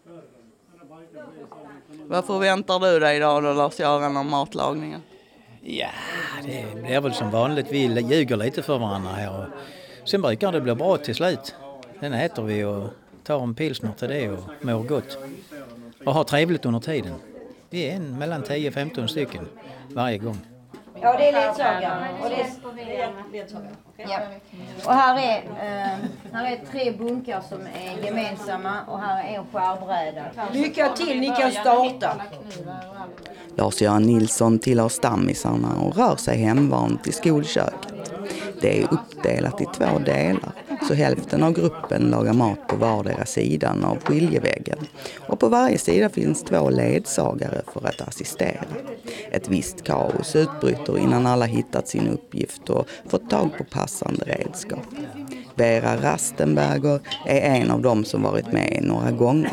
Vad förväntar du dig idag då, Lars-Göran, om matlagningen? Ja, det är väl som vanligt. Vi ljuger lite för varandra här. Och sen brukar det bli bra till slut. Sen äter vi och tar en pilsner till det och mår gott. Och har trevligt under tiden. Vi är en mellan tio och femton stycken varje gång. Ja, det är ledsagare. Och, det är... ja. Och här är, eh, här är tre bunkar som är gemensamma och här är en skärbräda. Lycka till, ni kan starta. Lars-Göran Nilsson tillhör stammisarna och rör sig hemvant i skolköket. Det är uppdelat i två delar, så hälften av gruppen lagar mat på vardera sidan av skiljeväggen. Och på varje sida finns två ledsagare för att assistera. Ett visst kaos utbryter innan alla hittat sin uppgift och fått tag på passande redskap. Vera Rastenberger är en av dem som varit med några gånger.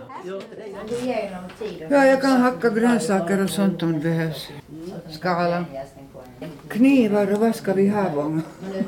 Ja, jag kan hacka grönsaker och sånt om det behövs. Skala. Knivar och vad ska vi ha gång?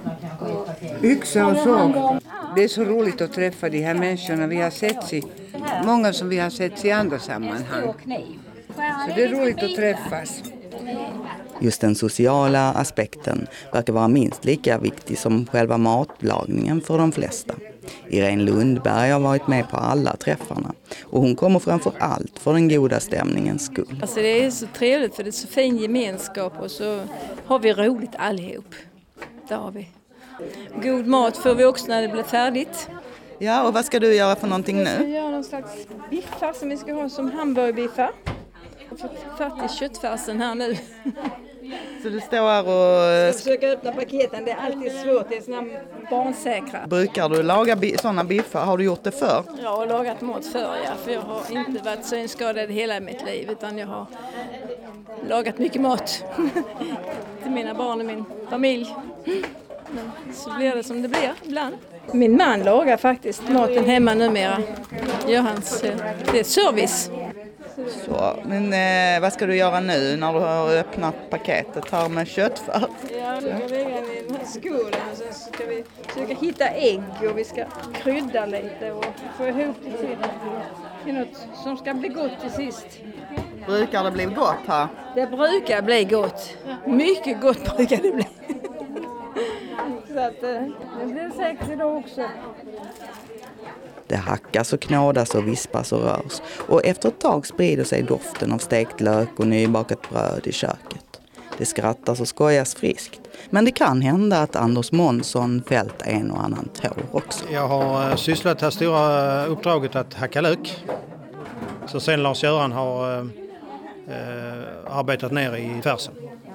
Yxa och såg. Det är så roligt att träffa de här människorna vi har sett i. Många som vi har sett i andra sammanhang. Så det är roligt att träffas. Just den sociala aspekten verkar vara minst lika viktig som själva matlagningen för de flesta. Irene Lundberg har varit med på alla träffarna och hon kommer framför allt för den goda stämningens skull. Alltså det är så trevligt för det är så fin gemenskap och så har vi roligt allihop. Det har vi. God mat får vi också när det blir färdigt. Ja, och vad ska du göra för någonting nu? Jag ska göra någon slags biffar som vi ska ha som hamburgerbiffar. Jag har fått fatt i köttfärsen här nu. Så du står här och... Jag ska försöka öppna paketen, det är alltid svårt, det är såna barnsäkra. Brukar du laga bi- sådana biffar? Har du gjort det förr? Jag har lagat mat förr, ja, för jag har inte varit synskadad hela mitt liv utan jag har lagat mycket mat till mina barn och min familj. Men så blir det som det blir ibland. Min man lagar faktiskt maten hemma numera. Gör hans, det är service. Så, men eh, vad ska du göra nu när du har öppnat paketet här med köttfärs? Ja, nu ska vi lägga den i den här skålen och sen ska vi försöka hitta ägg och vi ska krydda lite och få ihop det till, till något som ska bli gott till sist. Brukar det bli gott här? Det brukar bli gott. Mycket gott brukar det bli. Så att det blir säkert idag också. Det hackas och knådas och vispas och rörs. Och efter ett tag sprider sig doften av stekt lök och nybakat bröd i köket. Det skrattas och skojas friskt. Men det kan hända att Anders Månsson fällt en och annan tår också. Jag har sysslat det här stora uppdraget att hacka lök. Så sen Lars-Göran har äh, arbetat ner i färsen.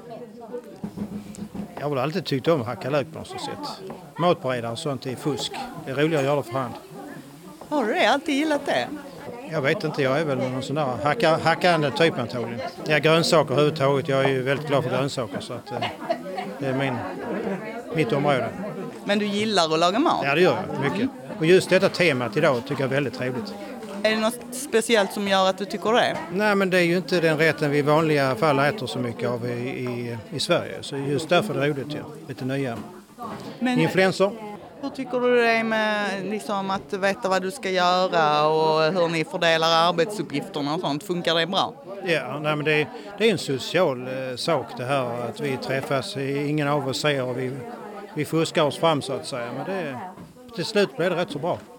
Jag har alltid tyckt om att hacka lök på något sätt. Matberedare och sånt är fusk. Det är roligare att göra det för hand. Har du det? Alltid gillat det? Jag vet inte, jag är väl någon sån där hacka, hackande typ antagligen. Ja, grönsaker överhuvudtaget. Jag är ju väldigt glad för grönsaker så att eh, det är min, mitt område. Men du gillar att laga mat? Ja, det gör jag mycket. Och just detta temat idag tycker jag är väldigt trevligt. Är det något speciellt som gör att du tycker det? Nej, men det är ju inte den rätten vi i vanliga fall äter så mycket av i, i, i Sverige. Så just därför är det roligt, ja. Lite nya men... influenser. Hur tycker du det är med liksom, att veta vad du ska göra och hur ni fördelar arbetsuppgifterna och sånt? Funkar det bra? Ja, nej, men det, är, det är en social eh, sak det här att vi träffas. Ingen av oss ser och vi, vi fuskar oss fram så att säga. Men det, till slut blir det rätt så bra.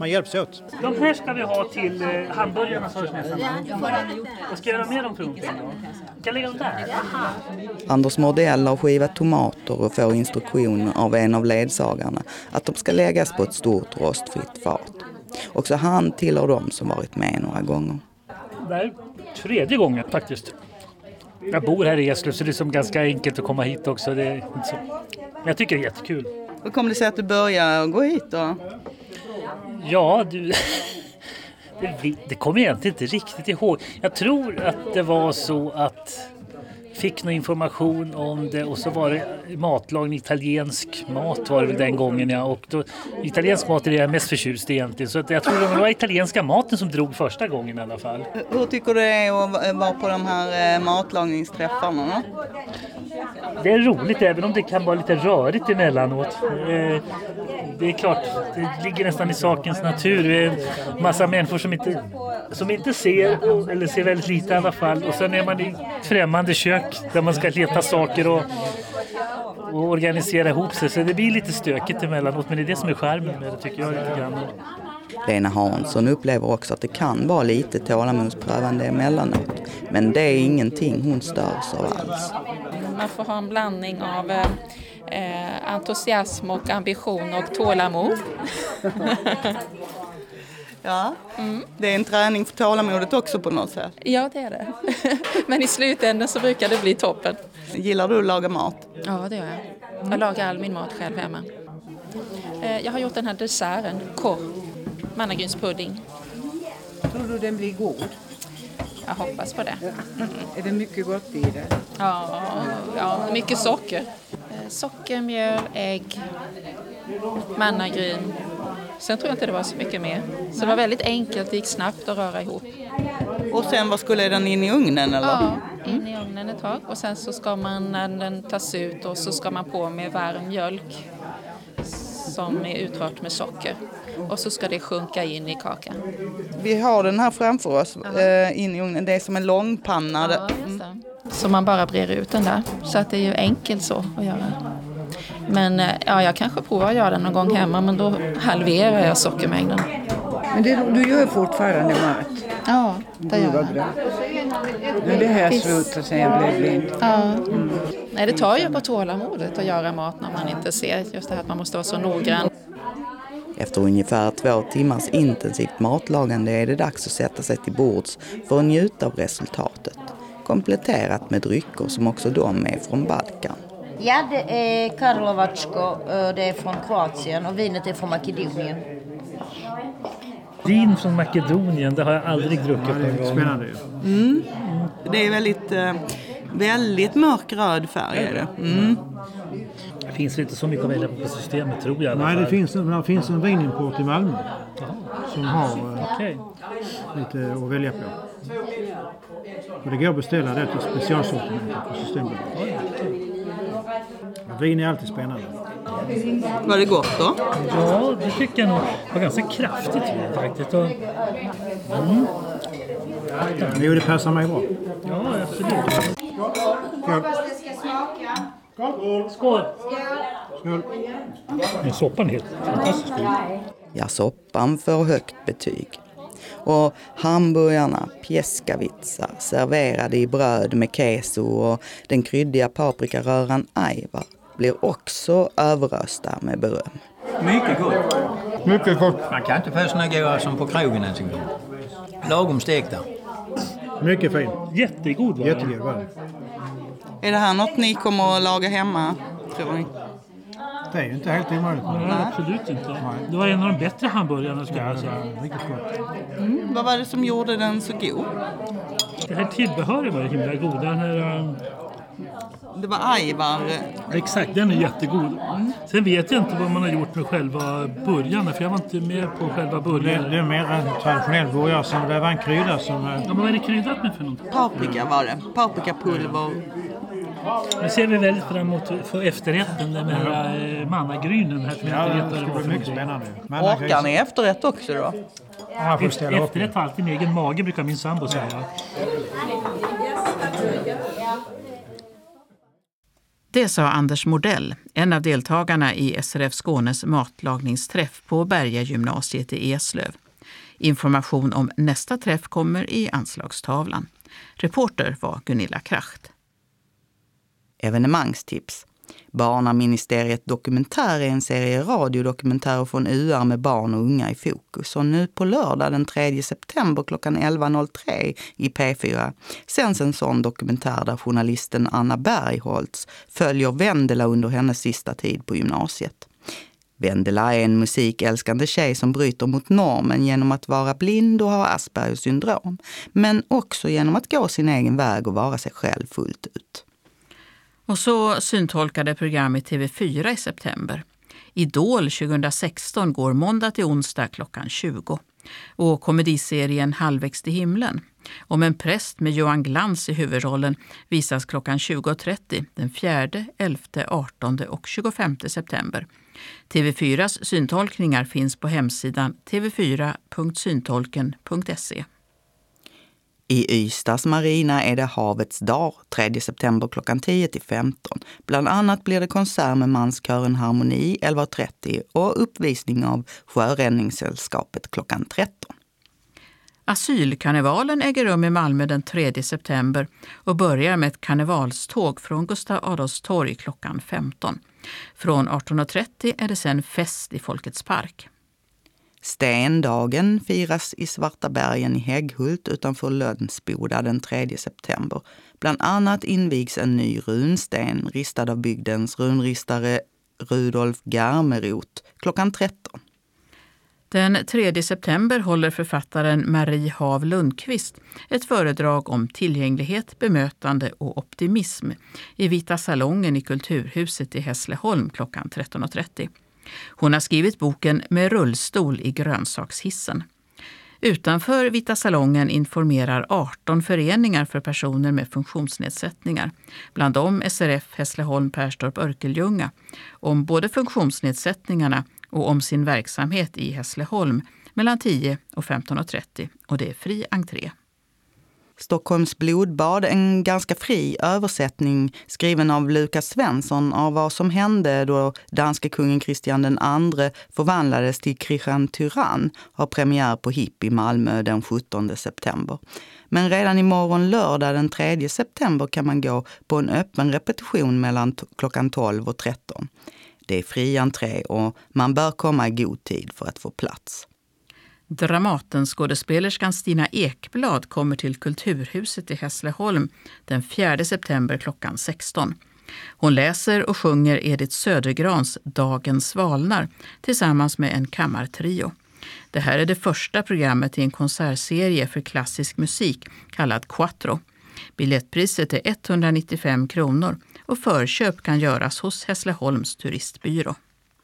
man hjälps åt. De här ska vi ha till eh, hamburgarna, sa du nästan. Vad ska jag göra med dem för någonting då? Ska jag lägga dem där? Anders Mordell har skivat tomater och får instruktion av en av ledsagarna att de ska läggas på ett stort rostfritt fat. Också han tillhör dem som varit med några gånger. Det är tredje gången faktiskt. Jag bor här i Eslöv så det är som ganska enkelt att komma hit också. Det är inte så. Men jag tycker det är jättekul. Hur kom det sig att du började gå hit då? Ja, du... det, det kommer jag egentligen inte riktigt ihåg. Jag tror att det var så att fick någon information om det och så var det matlagning, italiensk mat var det väl den gången. Ja. Och då, italiensk mat är det jag mest förtjust egentligen. Så att jag tror det var italienska maten som drog första gången i alla fall. Hur tycker du det är att vara på de här matlagningsträffarna då? Det är roligt även om det kan vara lite rörigt emellanåt. Det är klart, det ligger nästan i sakens natur. Det är en massa människor som inte, som inte ser, eller ser väldigt lite i alla fall. Och sen är man i främmande kök där man ska leta saker och, och organisera ihop sig. Så det blir lite stökigt emellanåt, men det är det som är charmen med det tycker jag lite grann. Lena Hansson upplever också att det kan vara lite tålamodsprövande emellanåt. Men det är ingenting hon störs av alls. Man får ha en blandning av eh, entusiasm och ambition och tålamod. Ja, mm. Det är en träning för tålamodet också på något sätt. Ja, det är det. Men i slutändan så brukar det bli toppen. Gillar du att laga mat? Ja, det gör jag. Jag lagar all min mat själv hemma. Jag har gjort den här desserten, korv, mannagrynspudding. Tror du den blir god? Jag hoppas på det. Mm. Är det mycket gott i det? Ja, ja, mycket socker. Socker, mjöl, ägg, mannagryn. Sen tror jag inte det var så mycket mer. Så det var väldigt enkelt, det gick snabbt att röra ihop. Och sen vad skulle den in i ugnen eller? Ja, in i ugnen ett tag. Och sen så ska man, när den tas ut, och så ska man på med varm mjölk som är utrört med socker. Och så ska det sjunka in i kakan. Vi har den här framför oss eh, in i ugnen. Det är som en långpanna. Ja, just det. Så man bara brer ut den där. Så att det är ju enkelt så att göra. Men ja, jag kanske provar att göra den någon gång hemma, men då halverar jag sockermängden. Men det, du gör fortfarande mat? Ja, det gör jag. Bra. Men det här slutar sen jag blev blind. Ja. Mm. Nej, det tar ju på tålamodet att göra mat när man inte ser. Just det här att man måste vara så noggrann. Efter ungefär två timmars intensivt matlagande är det dags att sätta sig till bords för att njuta av resultatet. Kompletterat med drycker som också de är från Balkan. Ja, det är Karlovačko, det är från Kroatien och vinet är från Makedonien. Vin från Makedonien, det har jag aldrig druckit på en gång. Spännande ju. Mm. Det är väldigt, väldigt mörkröd färg. Är det. Mm. Det finns inte så mycket att välja på systemet, tror jag. Nej, det finns, det finns en vinimport i Malmö. Jaha. Som har okay. lite att välja på. Och det går att beställa det till specialsortimentet på Systembolaget. Vin är alltid spännande. Var det gott då? Ja, det tycker jag nog. Det var ganska kraftigt faktiskt. Och... Mm. Jo, det passar mig bra. Ja, absolut. Skål. Skål. Skål. Skål. Men soppan är helt fantastisk. Ja, soppan får högt betyg. Och hamburgarna, pjeskavitsar, serverade i bröd med keso och den kryddiga paprikaröran ajvar blir också överrösta med beröm. Mycket gott. Mycket gott. Man kan inte få såna goda som på krogen ens en gång. Lagom stekta. Mycket fin. Jättegod var Jättegod var det. Är det här något ni kommer att laga hemma, tror ni? Det är ju inte helt omöjligt. Nej, absolut inte. Nej. Det var en av de bättre hamburgarna, ska jag säga. Riktigt gott. Mm. Vad var det som gjorde den så god? Det här tillbehöret var himla god. Den här, det var ajvar. Exakt, den är jättegod. Mm. Sen vet jag inte vad man har gjort med själva burgarna, för jag var inte med på själva burgarna. Det, det är mer en traditionell burgare som det var en krydda som... Ja, men vad är det kryddat med för något? Paprika var det. Paprikapulver. Nu ser vi väldigt fram emot för efterrätten med den här mannagrynen här. Ja, det ska bli mycket spännande. Orkar ni efterrätt också då? Ja, efterrätt har alltid en egen mage, brukar min sambo säga. Det sa Anders Mordell, en av deltagarna i S R F Skånes matlagningsträff på Berga-gymnasiet i Eslöv. Information om nästa träff kommer i anslagstavlan. Reporter var Gunilla Kracht. Evenemangstips. Barnaministeriet Dokumentär är en serie radiodokumentärer från U R med barn och unga i fokus. Och nu på lördag den tredje september klockan elva noll tre i P fyra sänds en sån dokumentär där journalisten Anna Bergholtz följer Vendela under hennes sista tid på gymnasiet. Vendela är en musikälskande tjej som bryter mot normen genom att vara blind och ha Aspergers syndrom, men också genom att gå sin egen väg och vara sig själv fullt ut. Och så syntolkade program i T V fyra i september. Idol tjugohundrasexton går måndag till onsdag klockan tjugo. Och komediserien Halvvägs till himlen om en präst med Johan Glans i huvudrollen visas klockan tjugo trettio den fjärde, elfte, artonde och tjugofemte september. T V fyras syntolkningar finns på hemsidan t v fyra punkt syntolken punkt se. I Ystads marina är det Havets dag tredje september klockan tio till femton. Bland annat blir det konsert med manskören Harmoni elva trettio och uppvisning av Sjöräddningssällskapet klockan tretton. Asylkarnevalen äger rum i Malmö den tredje september och börjar med ett karnevalståg från Gustav Adolfs torg klockan femton. Från arton trettio är det sedan fest i Folkets park. Stendagen firas i Svarta bergen i Hägghult utanför Lönsboda den tredje september. Bland annat invigs en ny runsten ristad av bygdens runristare Rudolf Garmeroth klockan tretton. Den tredje september håller författaren Marie Hav Lundqvist ett föredrag om tillgänglighet, bemötande och optimism i Vita salongen i Kulturhuset i Hässleholm klockan tretton trettio. Hon har skrivit boken Med rullstol i grönsakshissen. Utanför Vita salongen informerar arton föreningar för personer med funktionsnedsättningar, bland dem S R F Hässleholm Perstorp Örkelljunga, om både funktionsnedsättningarna och om sin verksamhet i Hässleholm mellan tio och femton trettio, och det är fri entré. Stockholms blodbad, en ganska fri översättning skriven av Lukas Svensson av vad som hände då danska kungen Kristian den andre förvandlades till Kristian Tyrann, har premiär på Hipp i Malmö den sjuttonde september. Men redan imorgon lördag den tredje september kan man gå på en öppen repetition mellan t- klockan tolv och tretton. Det är fri entré och man bör komma i god tid för att få plats. Dramatenskådespelerskan Stina Ekblad kommer till Kulturhuset i Hässleholm den fjärde september klockan sexton. Hon läser och sjunger Edith Södergrans Dagens svalnar tillsammans med en kammartrio. Det här är det första programmet i en konsertserie för klassisk musik kallad Quattro. Biljettpriset är etthundranittiofem kronor och förköp kan göras hos Hässleholms turistbyrå.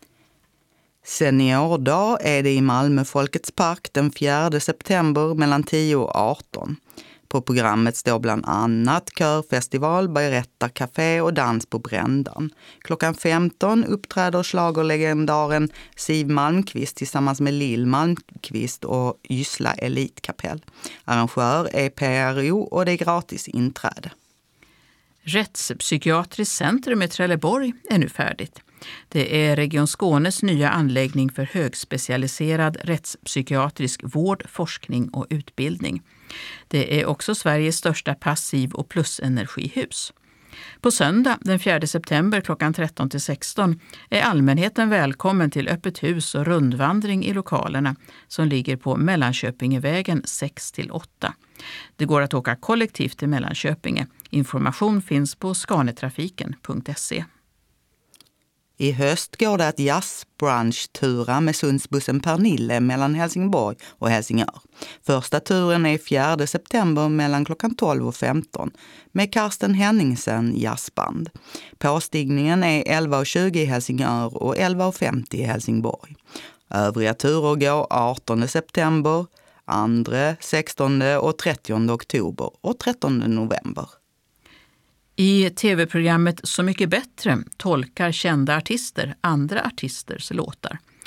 Seniordag är det i Malmö Folkets park den fjärde september mellan tio och arton. På programmet står bland annat körfestival, bajerettarcafé och dans på Brändan. Klockan femton uppträder schlagerlegendaren Siv Malmqvist tillsammans med Lill Malmqvist och Ysla Elitkapell. Arrangör är P R O och det är gratis inträde. Rättspsykiatriskt centrum i Trelleborg är nu färdigt. Det är Region Skånes nya anläggning för högspecialiserad rättspsykiatrisk vård, forskning och utbildning. Det är också Sveriges största passiv- och plusenergihus. På söndag den fjärde september klockan tretton till sexton är allmänheten välkommen till öppet hus och rundvandring i lokalerna som ligger på Mellanköpingevägen sex till åtta. Det går att åka kollektivt till Mellanköpinge. Information finns på skanetrafiken punkt se. I höst går det att jazzbrunch-tura med Sundsbussen Pernille mellan Helsingborg och Helsingör. Första turen är fjärde september mellan klockan tolv och femton med Karsten Henningsen jazzband. Påstigningen är elva tjugo i Helsingör och elva femtio i Helsingborg. Övriga turer går artonde september, andra, sextonde och trettionde oktober och trettonde november. I tv-programmet Så mycket bättre tolkar kända artister andra artisters låtar.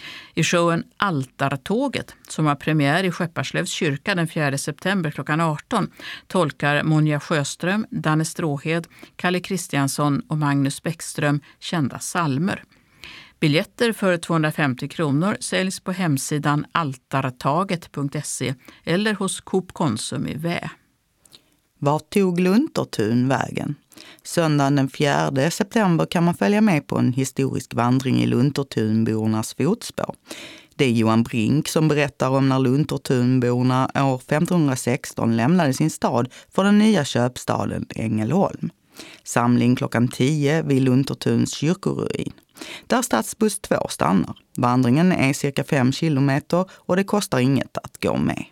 I showen Altartåget, som har premiär i Skepparslövs kyrka den fjärde september klockan arton, tolkar Monja Sjöström, Danne Stråhed, Kalle Kristiansson och Magnus Bäckström kända salmer. Biljetter för tvåhundrafemtio kronor säljs på hemsidan altartaget punkt se eller hos Coop Konsum i Vä. Vart tog Luntertun vägen? Söndagen den fjärde september kan man följa med på en historisk vandring i Luntertunbornas fotspår. Det är Johan Brink som berättar om när Luntertunborna år femtonhundrasexton lämnade sin stad för den nya köpstaden Ängelholm. Samling klockan tio vid Luntertuns kyrkoruin. Där stadsbuss två stannar. Vandringen är cirka fem kilometer och det kostar inget att gå med.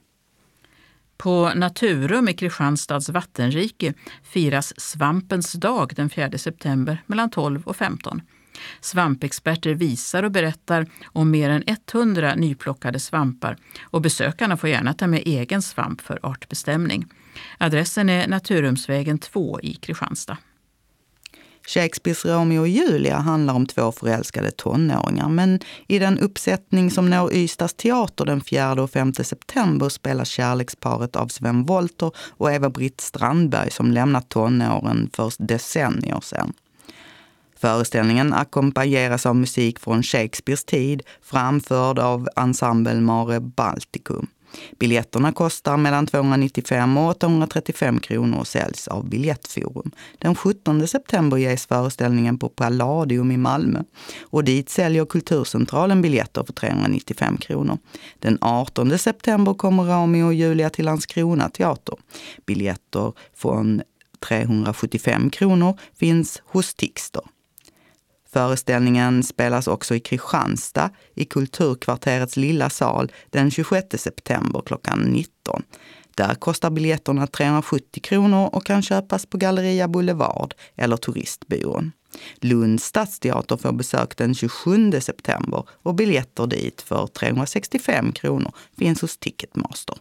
På Naturum i Kristianstads vattenrike firas Svampens dag den fjärde september mellan tolv och femton. Svampexperter visar och berättar om mer än hundra nyplockade svampar och besökarna får gärna ta med egen svamp för artbestämning. Adressen är Naturumsvägen två i Kristianstad. Shakespeares Romeo och Julia handlar om två förälskade tonåringar, men i den uppsättning som når Ystads teater den fjärde och femte september spelar kärleksparet av Sven Wollter och Eva-Britt Strandberg som lämnat tonåren för decennier sedan. Föreställningen ackompanjeras av musik från Shakespeares tid, framförd av ensemble Mare Balticum. Biljetterna kostar mellan tvåhundranittiofem och åttahundratrettiofem kronor och säljs av Biljettforum. Den sjuttonde september ges föreställningen på Palladium i Malmö och dit säljer Kulturcentralen biljetter för trehundranittiofem kronor. Den artonde september kommer Romeo och Julia till Landskrona teater. Biljetter från trehundrasjuttiofem kronor finns hos Tixter. Föreställningen spelas också i Kristianstad i Kulturkvarterets lilla sal den tjugosjätte september klockan nitton. Där kostar biljetterna trehundrasjuttio kronor och kan köpas på Galleria Boulevard eller Turistbyrån. Lunds stadsteater får besök den tjugosjunde september och biljetter dit för trehundrasextiofem kronor finns hos Ticketmaster.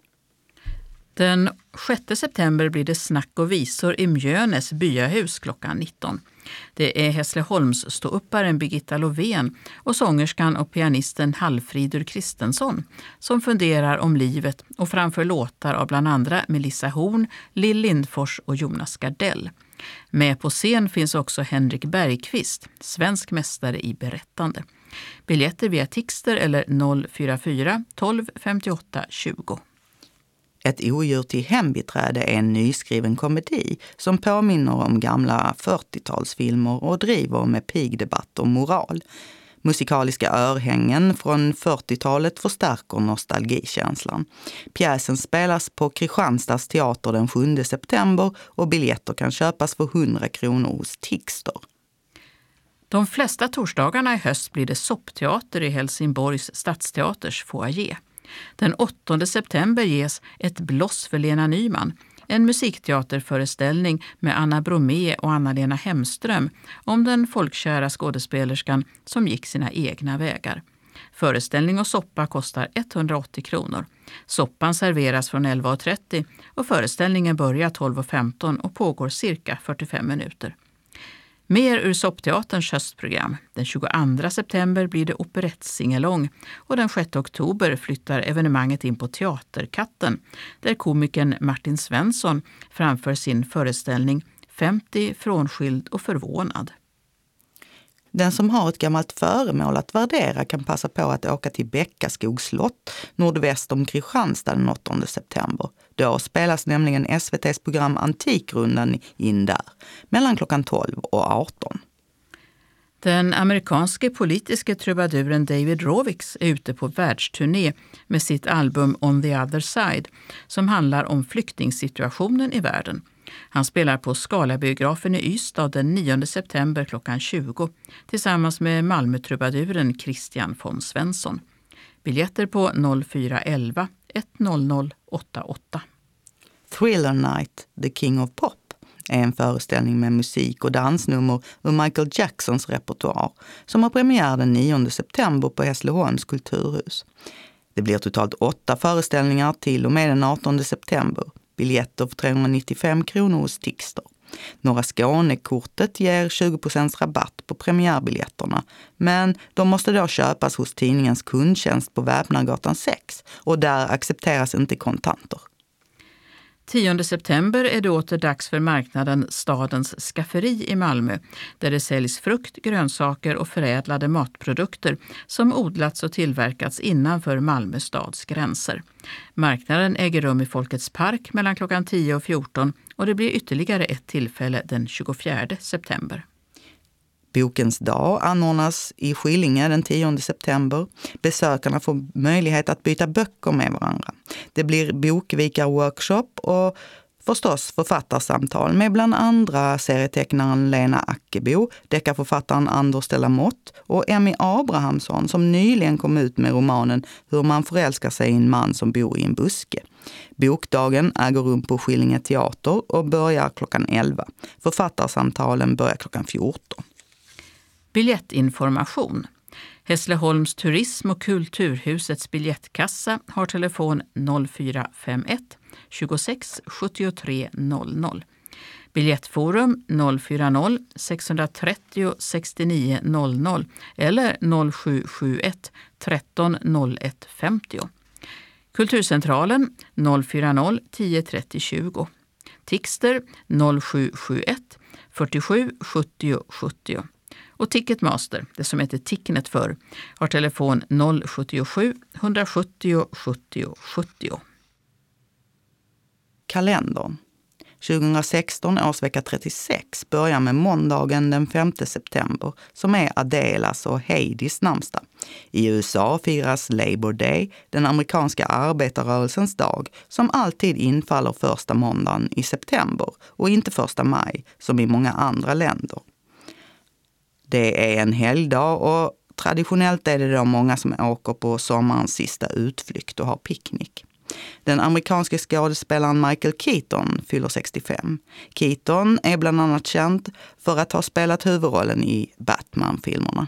Den sjätte september blir det snack och visor i Mjönes byahus klockan nitton. Det är Hässleholms ståupparen Birgitta Lovén och sångerskan och pianisten Hallfridur Kristensson som funderar om livet och framför låtar av bland andra Melissa Horn, Lill Lindfors och Jonas Gardell. Med på scen finns också Henrik Bergqvist, svensk mästare i berättande. Biljetter via Tixter eller noll fyra fyra tolv femtioåtta tjugo. Ett odjur till hembiträde är en nyskriven komedi som påminner om gamla fyrtiotalsfilmer och driver med pigdebatt och moral. Musikaliska örhängen från fyrtiotalet förstärker nostalgikänslan. Pjäsen spelas på Kristianstads teater den sjunde september och biljetter kan köpas för hundra kronor hos Tixter. De flesta torsdagarna i höst blir det soppteater i Helsingborgs stadsteaters foyer. Den åttonde september ges Ett bloss för Lena Nyman, en musikteaterföreställning med Anna Bromé och Anna-Lena Hemström om den folkkära skådespelerskan som gick sina egna vägar. Föreställning och soppa kostar etthundraåttio kronor. Soppan serveras från elva och trettio och föreställningen börjar tolv och femton och pågår cirka fyrtiofem minuter. Mer ur soppteaterns höstprogram. Den tjugoandra september blir det operettsingelång och den sjätte oktober flyttar evenemanget in på Teaterkatten där komikern Martin Svensson framför sin föreställning femtio frånskild och förvånad. Den som har ett gammalt föremål att värdera kan passa på att åka till Bäckaskogs slott nordväst om Kristianstad den åttonde september. Då spelas nämligen S V T:s program Antikrundan in där, mellan klockan tolv och arton. Den amerikanske politiske trubaduren David Rovix är ute på världsturné med sitt album On the Other Side som handlar om flyktingsituationen i världen. Han spelar på Scala-biografen i Ystad den nionde september klockan tjugo tillsammans med Malmö-trubaduren Christian von Svensson. Biljetter på noll fyra elva ett noll noll åtta åtta. Thriller Night, The King of Pop är en föreställning med musik och dansnummer ur Michael Jacksons repertoar som har premiär den nionde september på Hässleholms kulturhus. Det blir totalt åtta föreställningar till och med den artonde september. Biljetter för trehundranittiofem kronor hos Tixter. Norra Skåne-kortet ger tjugo procent rabatt på premiärbiljetterna, men de måste då köpas hos tidningens kundtjänst på Väpnargatan sex och där accepteras inte kontanter. tionde september är det åter dags för marknaden Stadens skafferi i Malmö, där det säljs frukt, grönsaker och förädlade matprodukter som odlats och tillverkats innanför Malmö stads gränser. Marknaden äger rum i Folkets park mellan klockan tio och fjorton och det blir ytterligare ett tillfälle den tjugofjärde september. Bokens dag anordnas i Skillinge den tionde september. Besökarna får möjlighet att byta böcker med varandra. Det blir bokvikarworkshop och förstås författarsamtal med bland andra serietecknaren Lena Ackebo, deckarförfattaren Anders Delamott och Emmy Abrahamsson som nyligen kom ut med romanen Hur man förälskar sig i en man som bor i en buske. Bokdagen äger rum på Skillinge teater och börjar klockan elva. Författarsamtalen börjar klockan fjorton. Biljettinformation. Hässleholms turism- och kulturhusets biljettkassa har telefon noll fyra fem ett tjugosex sjuttiotre noll noll. Biljettforum noll fyra noll sex tre noll sextionio noll noll eller noll sju sju ett tretton noll ett femtio. Kulturcentralen noll fyra noll tio trettio tjugo. Tixter noll sju sju ett fyrtiosju sjuttio sjuttio. Och Ticketmaster, det som heter Ticknet för, har telefon noll sju sju sjuttio sjuttio sjuttio. Kalendern. tjugohundrasexton års vecka trettiosex börjar med måndagen den femte september som är Adelas och Heidis namnsdag. I U S A firas Labor Day, den amerikanska arbetarrörelsens dag, som alltid infaller första måndagen i september och inte första maj som i många andra länder. Det är en helgdag och traditionellt är det då många som åker på sommarens sista utflykt och har picknick. Den amerikanske skådespelaren Michael Keaton fyller sextiofem. Keaton är bland annat känd för att ha spelat huvudrollen i Batman-filmerna.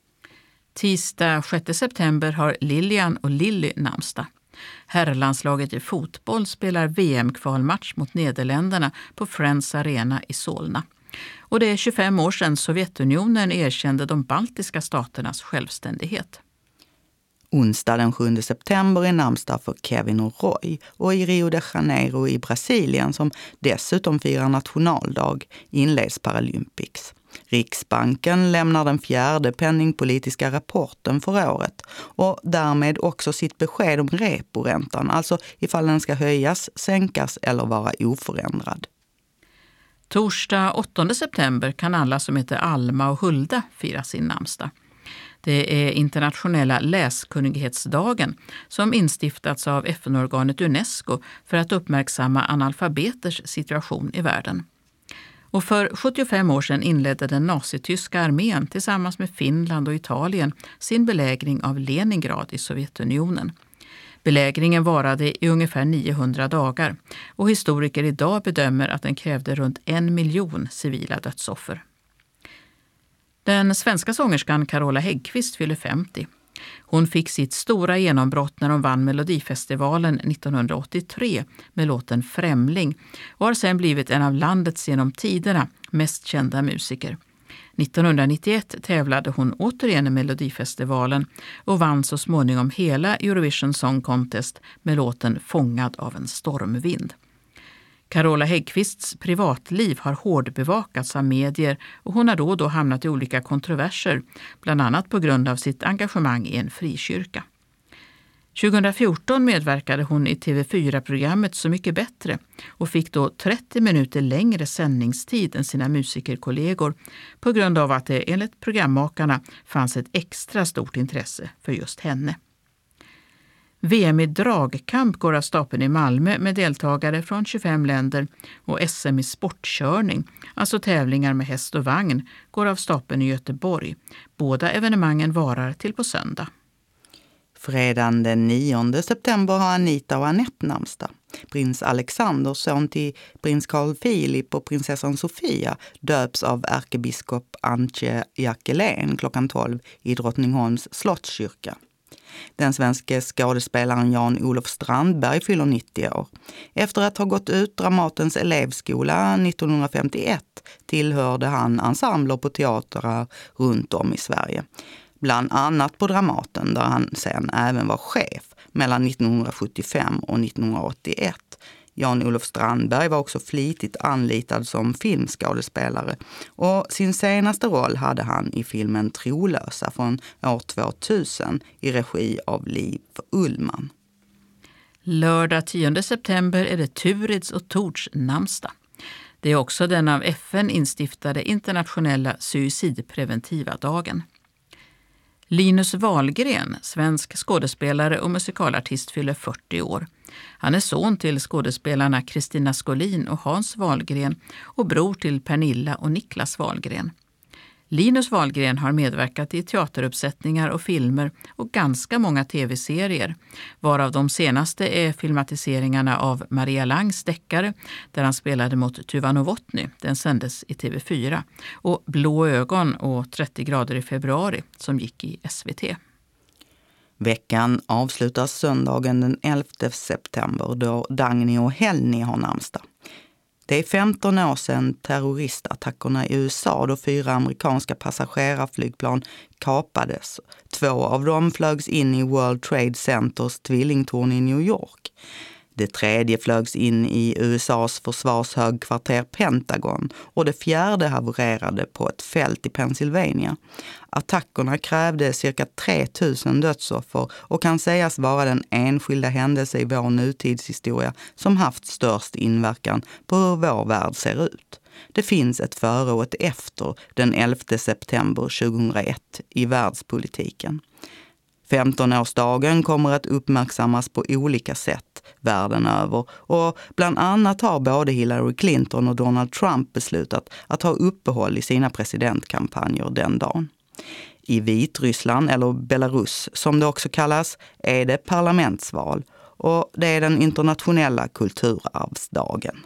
Tisdag sjätte september har Lilian och Lilly namnsdag. Herrlandslaget i fotboll spelar V M-kvalmatch mot Nederländerna på Friends Arena i Solna. Och det är tjugofem år sedan Sovjetunionen erkände de baltiska staternas självständighet. Onsdag den sjunde september är namnsdag för Kevin och Roy och i Rio de Janeiro i Brasilien som dessutom firar nationaldag inleds Paralympics. Riksbanken lämnar den fjärde penningpolitiska rapporten för året och därmed också sitt besked om reporäntan, alltså ifall den ska höjas, sänkas eller vara oförändrad. Torsdag åttonde september kan alla som heter Alma och Hulda fira sin namnsdag. Det är internationella läskunnighetsdagen som instiftats av F N-organet UNESCO för att uppmärksamma analfabeters situation i världen. Och för sjuttiofem år sedan inledde den nazityska armén tillsammans med Finland och Italien sin belägring av Leningrad i Sovjetunionen. Belägringen varade i ungefär niohundra dagar och historiker idag bedömer att den krävde runt en miljon civila dödsoffer. Den svenska sångerskan Carola Häggkvist fyller femtio. Hon fick sitt stora genombrott när hon vann Melodifestivalen nittonhundraåttiotre med låten Främling och har sedan blivit en av landets genom tiderna mest kända musiker. nittonhundranittioett tävlade hon återigen i Melodifestivalen och vann så småningom hela Eurovision Song Contest med låten Fångad av en stormvind. Carola Häggkvists privatliv har hårdbevakats av medier och hon har då och då hamnat i olika kontroverser, bland annat på grund av sitt engagemang i en frikyrka. tjugohundrafjorton medverkade hon i T V fyra-programmet Så mycket bättre och fick då trettio minuter längre sändningstid än sina musikerkollegor på grund av att det enligt programmakarna fanns ett extra stort intresse för just henne. V M i dragkamp går av stapeln i Malmö med deltagare från tjugofem länder och S M i sportkörning, alltså tävlingar med häst och vagn, går av stapeln i Göteborg. Båda evenemangen varar till på söndag. Fredagen den nionde september har Anita och Anette namnsdag. Prins Alexander, son till prins Carl Philip och prinsessan Sofia, döps av ärkebiskop Antje Jackelén klockan tolv i Drottningholms slottskyrka. Den svenska skådespelaren Jan-Olof Strandberg fyller nittio år. Efter att ha gått ut Dramatens elevskola nittonhundrafemtioett tillhörde han ensembler på teatrar runt om i Sverige. Bland annat på Dramaten, där han sen även var chef mellan nittonhundrasjuttiofem och nittonhundraåttioett. Jan-Olof Strandberg var också flitigt anlitad som filmskådespelare och sin senaste roll hade han i filmen Trolösa från år tvåtusen i regi av Liv Ullman. Lördag tionde september är det Turids och Tords namnsdag. Det är också den av F N instiftade internationella suicidpreventiva dagen. Linus Wahlgren, svensk skådespelare och musikalartist, fyller fyrtio år. Han är son till skådespelarna Kristina Skolin och Hans Wahlgren och bror till Pernilla och Niklas Wahlgren. Linus Wahlgren har medverkat i teateruppsättningar och filmer och ganska många tv-serier, varav de senaste är filmatiseringarna av Maria Langs deckare, där han spelade mot Tuva Novotny, den sändes i T V fyra, och Blå ögon och trettio grader i februari som gick i S V T. Veckan avslutas söndagen den elfte september då Dagny och Helny har namnsdag. Det är femton år sedan terroristattackerna i U S A då fyra amerikanska passagerarflygplan kapades. Två av dem flögs in i World Trade Centers tvillingtorn i New York. Det tredje flögs in i U S As försvarshögkvarter Pentagon och det fjärde havererade på ett fält i Pennsylvania. Attackerna krävde cirka tre tusen dödsoffer och kan sägas vara den enskilda händelse i vår nutidshistoria som haft störst inverkan på hur vår värld ser ut. Det finns ett före och ett efter den elfte september tjugohundraett i världspolitiken. femtonårsdagen kommer att uppmärksammas på olika sätt världen över och bland annat har både Hillary Clinton och Donald Trump beslutat att ha uppehåll i sina presidentkampanjer den dagen. I Vitryssland, eller Belarus som det också kallas, är det parlamentsval och det är den internationella kulturarvsdagen.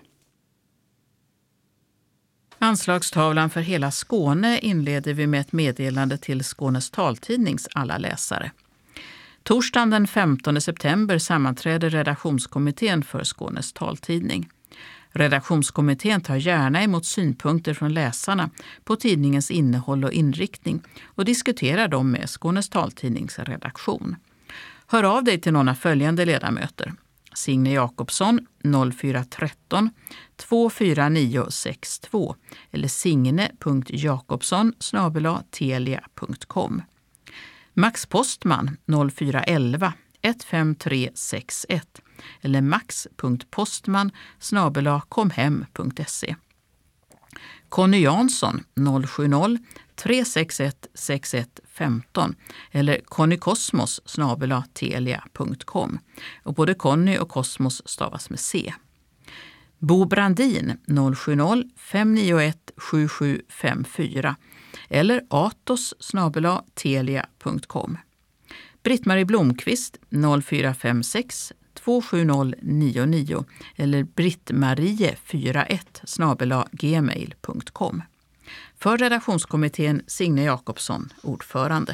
Anslagstavlan för hela Skåne inleder vi med ett meddelande till Skånes taltidnings alla läsare. Torsdagen den femtonde september sammanträder redaktionskommittén för Skånes taltidning. Redaktionskommittén tar gärna emot synpunkter från läsarna på tidningens innehåll och inriktning och diskuterar dem med Skånes taltidnings redaktion. Hör av dig till någon av följande ledamöter. Signe Jakobsson noll fyra tretton två fyra nio sex två eller signe punkt jakobsson snabel-a telia punkt com. Max Postman noll fyra elva ett fem tre sex ett eller max punkt postman snabel-a komhem punkt se. Conny Jansson noll sju noll tre sex ett sex ett femton eller connykosmos snabel-a telia punkt com. Och både Conny och Kosmos stavas med C. Bo Brandin noll sju noll fem nio ett sju sju fem fyra eller atos snabel-a telia punkt com. Britt-Marie Blomqvist noll fyra fem sex två sju noll nio nio eller brittmarie fyra ett snabel-a gmail punkt com. För redaktionskommittén Signe Jakobsson, ordförande.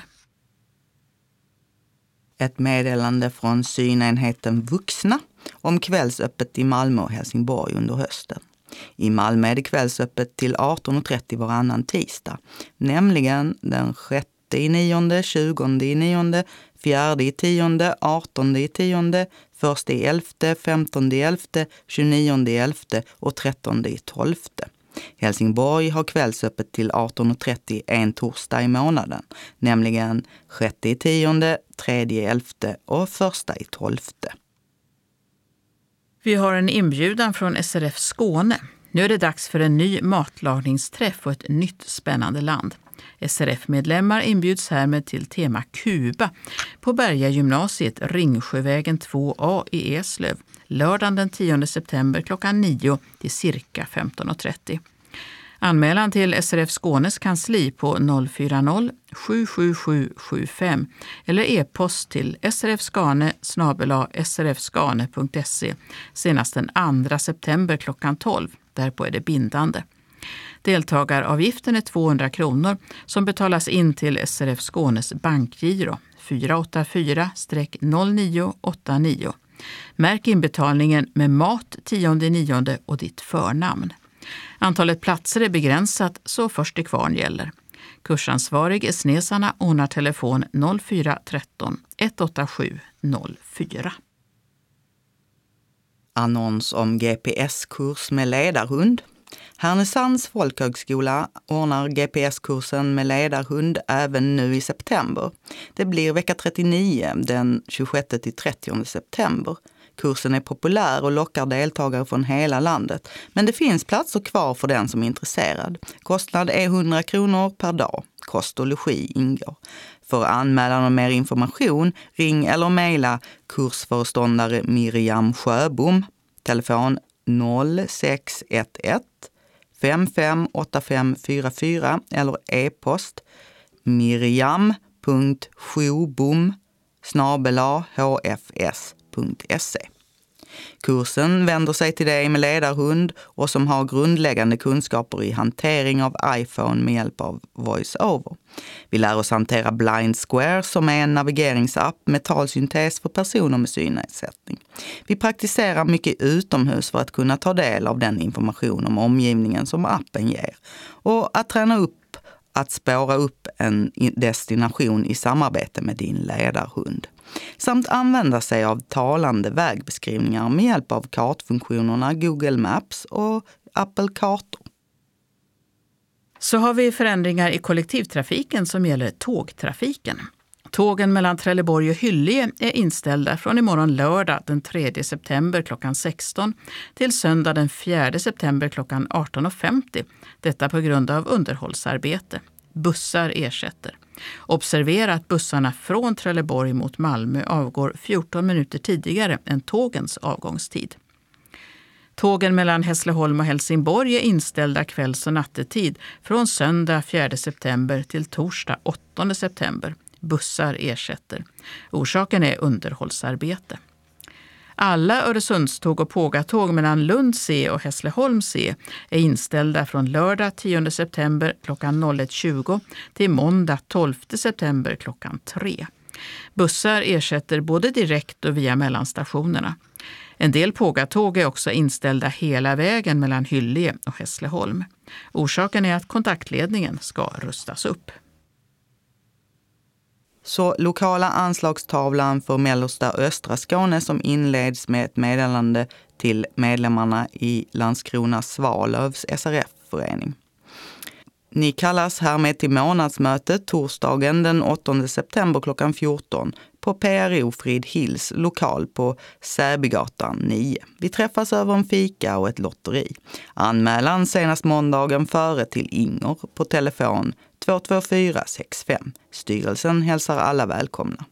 Ett meddelande från synenheten Vuxna om kvällsöppet i Malmö och Helsingborg under hösten. I Malmö är det kvällsöppet till arton trettio varannan tisdag, nämligen den sjätte i nionde, tjugonde i nionde, fjärde i tionde, artonde i tionde, första i elfte, femtonde i elfte, tjugonionde i elfte och trettonde i tolfte. Helsingborg har kvällsöppet till arton trettio en torsdag i månaden, nämligen sjätte i tionde, tredje i elfte och första i tolfte. Vi har en inbjudan från S R F Skåne. Nu är det dags för en ny matlagningsträff och ett nytt spännande land. S R F-medlemmar inbjuds härmed till tema Kuba på Berga gymnasiet Ringsjövägen två A i Eslöv, lördagen den tionde september klockan nio till cirka femton trettio. Anmälan till S R F Skånes kansli på noll fyra noll sju sju sju sju fem eller e-post till srfskane snabel-a srfskane punkt se senast den andra september klockan tolv. Därpå är det bindande. Deltagaravgiften är tvåhundra kronor som betalas in till S R F Skånes bankgiro fyra åtta fyra noll nio åtta nio. Märk inbetalningen med mat tionde nionde och ditt förnamn. Antalet platser är begränsat, så först till kvarn gäller. Kursansvarig är Snesarna och hon har telefon noll fyra ett tre ett åtta sju noll fyra. Annons om G P S-kurs med ledarhund. Härnösands folkhögskola ordnar G P S-kursen med ledarhund även nu i september. Det blir vecka trettionio den tjugosjätte till trettionde september. Kursen är populär och lockar deltagare från hela landet. Men det finns platser kvar för den som är intresserad. Kostnad är hundra kronor per dag. Kost och logi ingår. För anmälan och mer information, ring eller mejla kursföreståndare Miriam Sjöbom. Telefon noll sex ett ett fem fem åtta fem fyra fyra eller e-post miriam punkt sjöbom snabel-a h f s punkt se. Kursen vänder sig till dig med ledarhund och som har grundläggande kunskaper i hantering av iPhone med hjälp av VoiceOver. Vi lär oss hantera Blind Square som är en navigeringsapp med talsyntes för personer med synnedsättning. Vi praktiserar mycket utomhus för att kunna ta del av den information om omgivningen som appen ger och att träna upp att spåra upp en destination i samarbete med din ledarhund. Samt använda sig av talande vägbeskrivningar med hjälp av kartfunktionerna Google Maps och Apple Kartor. Så har vi förändringar i kollektivtrafiken som gäller tågtrafiken. Tågen mellan Trelleborg och Hyllie är inställda från imorgon lördag den tredje september klockan sexton till söndag den fjärde september klockan arton femtio. Detta på grund av underhållsarbete. Bussar ersätter. Observera att bussarna från Trelleborg mot Malmö avgår fjorton minuter tidigare än tågens avgångstid. Tågen mellan Hässleholm och Helsingborg är inställda kvälls- och nattetid från söndag fjärde september till torsdag åttonde september. Bussar ersätter. Orsaken är underhållsarbete. Alla Öresundståg och pågatåg mellan Lund C och Hässleholm C är inställda från lördag tionde september klockan ett tjugo till måndag tolfte september klockan tre. Bussar ersätter både direkt och via mellanstationerna. En del pågatåg är också inställda hela vägen mellan Hyllie och Hässleholm. Orsaken är att kontaktledningen ska rustas upp. Så lokala anslagstavlan för mellersta östra Skåne som inleds med ett meddelande till medlemmarna i Landskrona Svalövs S R F-förening. Ni kallas härmed till månadsmötet torsdagen den åttonde september klockan fjorton på P R O Frid Hills lokal på Säbygatan nio. Vi träffas över en fika och ett lotteri. Anmälan senast måndagen före till Inger på telefon två två fyra sex fem. Styrelsen hälsar alla välkomna.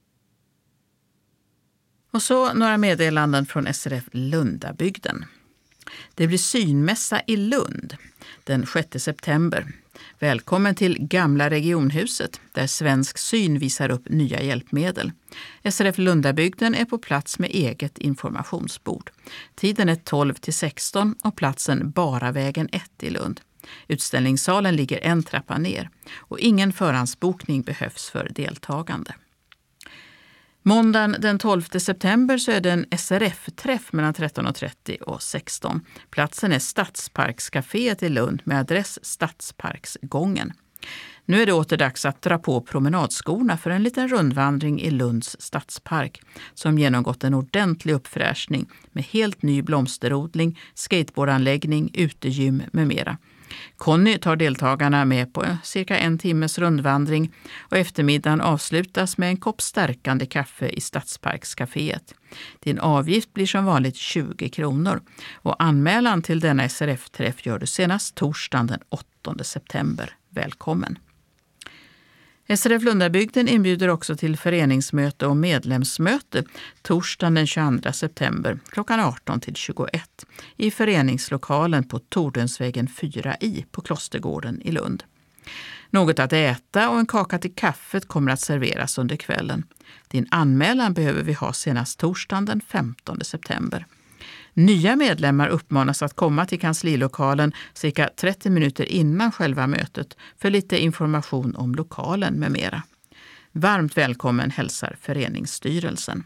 Och så några meddelanden från S R F Lundabygden. Det blir synmässa i Lund den sjätte september. Välkommen till Gamla regionhuset där Svensk Syn visar upp nya hjälpmedel. S R F Lundabygden är på plats med eget informationsbord. Tiden är tolv till sexton och platsen bara vägen ett i Lund. Utställningssalen ligger en trappa ner och ingen förhandsbokning behövs för deltagande. Måndagen den tolfte september så är det en S R F-träff mellan tretton och trettio och sexton. Platsen är Stadsparkscaféet i Lund med adress Stadsparksgången. Nu är det åter dags att dra på promenadskorna för en liten rundvandring i Lunds stadspark som genomgått en ordentlig uppfräschning med helt ny blomsterodling, skateboardanläggning, utegym med mera. Conny tar deltagarna med på cirka en timmes rundvandring och eftermiddagen avslutas med en kopp stärkande kaffe i Stadsparkscaféet. Din avgift blir som vanligt tjugo kronor och anmälan till denna S R F-träff gör du senast torsdagen den åttonde september. Välkommen! S R F Lundabygden inbjuder också till föreningsmöte och medlemsmöte torsdagen den tjugoandra september klockan arton till tjugoett i föreningslokalen på Tordensvägen fyra i på Klostergården i Lund. Något att äta och en kaka till kaffet kommer att serveras under kvällen. Din anmälan behöver vi ha senast torsdagen den femtonde september. Nya medlemmar uppmanas att komma till kanslilokalen cirka trettio minuter innan själva mötet för lite information om lokalen med mera. Varmt välkommen hälsar föreningsstyrelsen.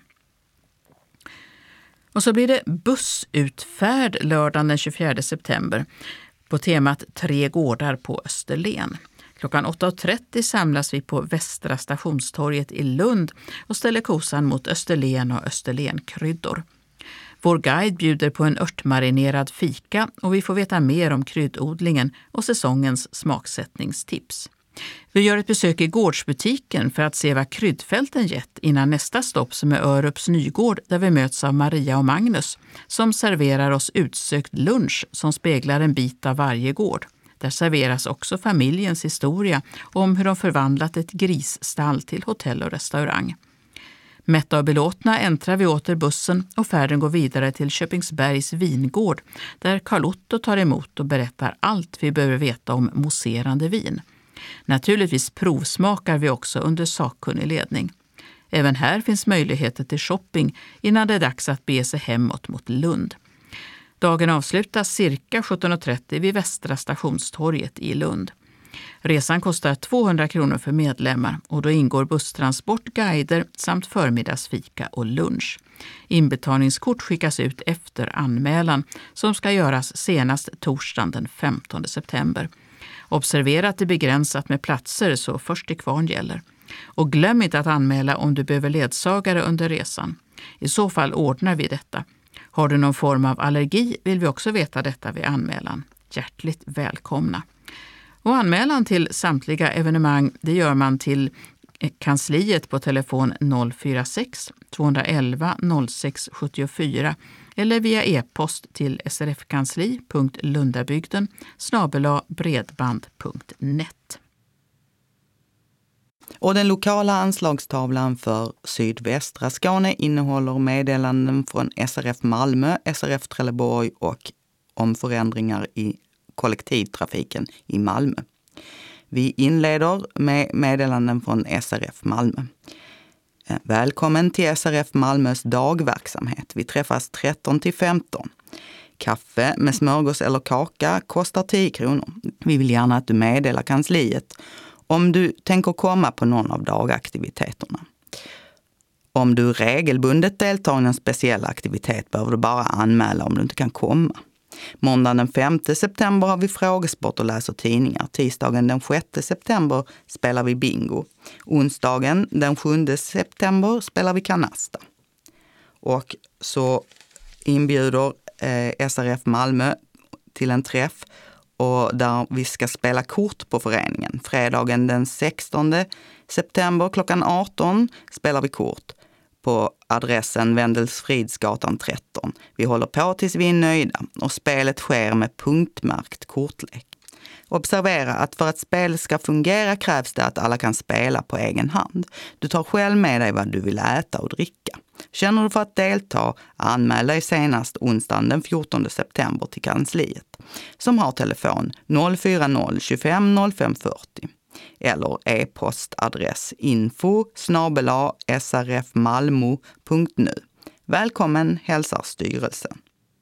Och så blir det bussutfärd lördagen den tjugofjärde september på temat Tre gårdar på Österlen. Klockan åtta och trettio samlas vi på Västra stationstorget i Lund och ställer kosan mot Österlen och Österlenkryddor. Vår guide bjuder på en örtmarinerad fika och vi får veta mer om kryddodlingen och säsongens smaksättningstips. Vi gör ett besök i gårdsbutiken för att se vad kryddfälten gett innan nästa stopp som är Örups Nygård där vi möts av Maria och Magnus som serverar oss utsökt lunch som speglar en bit av varje gård. Där serveras också familjens historia om hur de förvandlat ett grisstall till hotell och restaurang. Mätta och belåtna äntrar vi åter bussen och färden går vidare till Köpingsbergs vingård där Carl Otto tar emot och berättar allt vi behöver veta om mousserande vin. Naturligtvis provsmakar vi också under sakkunnig ledning. Även här finns möjligheter till shopping innan det är dags att bege sig hemåt mot Lund. Dagen avslutas cirka sjutton och trettio vid Västra stationstorget i Lund. Resan kostar tvåhundra kronor för medlemmar och då ingår busstransport, guider samt förmiddagsfika och lunch. Inbetalningskort skickas ut efter anmälan som ska göras senast torsdagen den femtonde september. Observera att det är begränsat med platser så först till kvarn gäller. Och glöm inte att anmäla om du behöver ledsagare under resan. I så fall ordnar vi detta. Har du någon form av allergi vill vi också veta detta vid anmälan. Hjärtligt välkomna. Och anmälan till samtliga evenemang det gör man till kansliet på telefon noll fyra sex två ett ett noll sex sju fyra eller via e-post till srfkansli punkt lundabygden snabel-a bredband punkt net. Och den lokala anslagstavlan för sydvästra Skåne innehåller meddelanden från S R F Malmö, S R F Trelleborg och om förändringar i kollektivtrafiken i Malmö. Vi inleder med meddelanden från S R F Malmö. Välkommen till S R F Malmös dagverksamhet. Vi träffas tretton till femton. Kaffe med smörgås eller kaka kostar tio kronor. Vi vill gärna att du meddelar kansliet om du tänker komma på någon av dagaktiviteterna. Om du regelbundet deltar i en speciell aktivitet behöver du bara anmäla om du inte kan komma. Måndagen den femte september har vi frågesport och läser tidningar. Tisdagen den sjätte september spelar vi bingo. Onsdagen den sjunde september spelar vi kanasta. Och så inbjuder eh, S R F Malmö till en träff och där vi ska spela kort på föreningen. Fredagen den sextonde september klockan arton spelar vi kort på adressen Wendelsfridsgatan tretton. Vi håller på tills vi är nöjda och spelet sker med punktmärkt kortlek. Observera att för att spelet ska fungera krävs det att alla kan spela på egen hand. Du tar själv med dig vad du vill äta och dricka. Känner du för att delta, anmäl dig senast onsdagen den fjortonde september till kansliet som har telefon noll fyra noll tjugofem noll fem fyrtio eller e-postadress info snabel-a srfmalmo punkt nu. Välkommen hälsar styrelsen.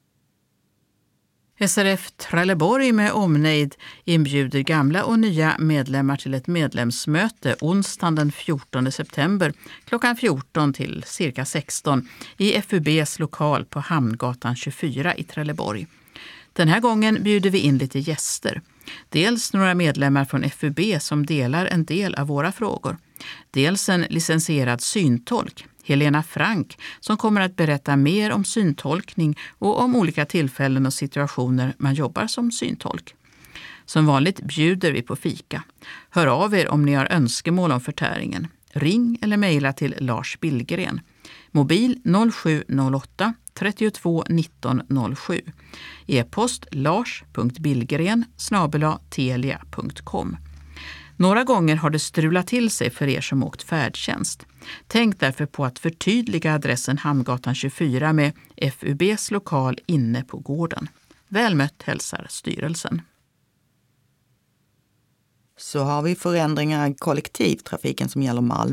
S R F Trelleborg med omnejd inbjuder gamla och nya medlemmar till ett medlemsmöte onsdagen den fjortonde september klockan fjorton till cirka sexton i F U B:s lokal på Hamngatan tjugofyra i Trelleborg. Den här gången bjuder vi in lite gäster. Dels några medlemmar från F U B som delar en del av våra frågor. Dels en licensierad syntolk, Helena Frank, som kommer att berätta mer om syntolkning och om olika tillfällen och situationer man jobbar som syntolk. Som vanligt bjuder vi på fika. Hör av er om ni har önskemål om förtäringen. Ring eller mejla till Lars Billgren. Mobil noll sju noll åtta trettiotvå nitton noll sju. E-post lars punkt billgren snabel-a telia punkt com. Några gånger har det strulat till sig för er som åkt färdtjänst. Tänk därför på att förtydliga adressen Hamngatan tjugofyra med F U B:s lokal inne på gården. Väl mött hälsar styrelsen. Så har vi förändringar i kollektivtrafiken som gäller Malmö.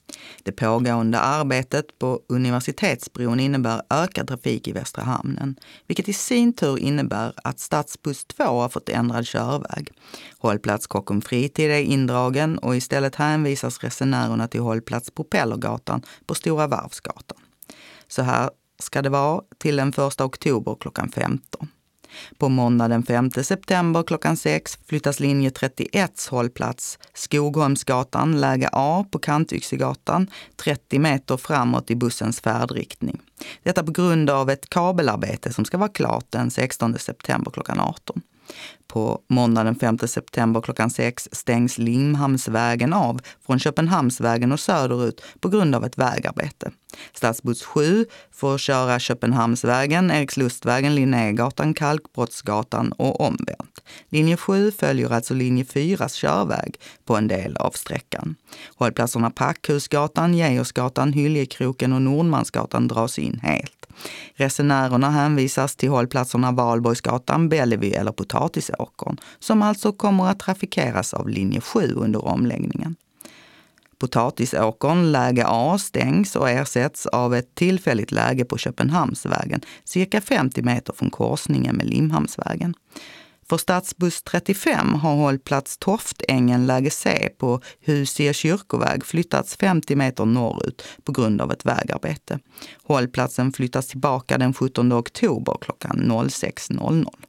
Det pågående arbetet på Universitetsbron innebär ökad trafik i Västra hamnen, vilket i sin tur innebär att Stadsbuss två har fått ändrad körväg. Hållplats Kockums Fritid är indragen och istället hänvisas resenärerna till hållplats Propellergatan på Stora Varvsgatan. Så här ska det vara till den första oktober klockan femton. På måndag den femte september klockan sex flyttas linje trettioett hållplats Skogholmsgatan, läge A på Kantyxegatan, trettio meter framåt i bussens färdriktning. Detta på grund av ett kabelarbete som ska vara klart den sextonde september klockan arton. På måndag den femte september klockan sex stängs Limhamnsvägen av från Köpenhamnsvägen och söderut på grund av ett vägarbete. Stadsbuss sju får köra Köpenhamnsvägen, Erikslustvägen, Linnégatan, Kalkbrottsgatan och omvänt. Linje sju följer alltså linje fyras körväg på en del av sträckan. Hållplatserna Packhusgatan, Geijersgatan, Hyljekroken och Nordmansgatan dras in helt. Resenärerna hänvisas till hållplatserna Valborgsgatan, Bellevue eller Potatisåkern, som alltså kommer att trafikeras av linje sju under omläggningen. Potatisåkern, läge A, stängs och ersätts av ett tillfälligt läge på Köpenhamnsvägen, cirka femtio meter från korsningen med Limhamnsvägen. För Stadsbuss trettiofem har hållplats Toftängen, läge C på Husie kyrkoväg flyttats femtio meter norrut på grund av ett vägarbete. Hållplatsen flyttas tillbaka den sjuttonde oktober klockan sex noll noll.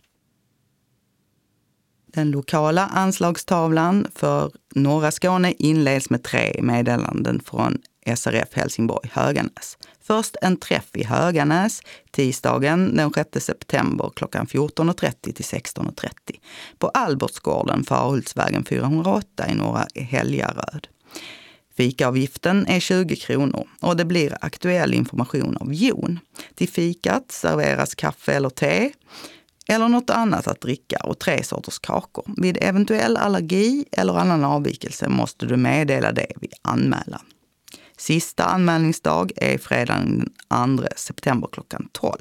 Den lokala anslagstavlan för norra Skåne inleds med tre meddelanden från S R F Helsingborg Höganäs. Först en träff i Höganäs tisdagen den sjätte september klockan fjorton trettio till sexton trettio på Albertsgården, Farhultsvägen fyrahundraåtta i Norra Helgaröd. Fikaavgiften är tjugo kronor och det blir aktuell information av Jon. Till fikat serveras kaffe eller te eller något annat att dricka och tre sorters kakor. Vid eventuell allergi eller annan avvikelse måste du meddela det vid anmälan. Sista anmälningsdag är fredagen den andra september klockan tolv.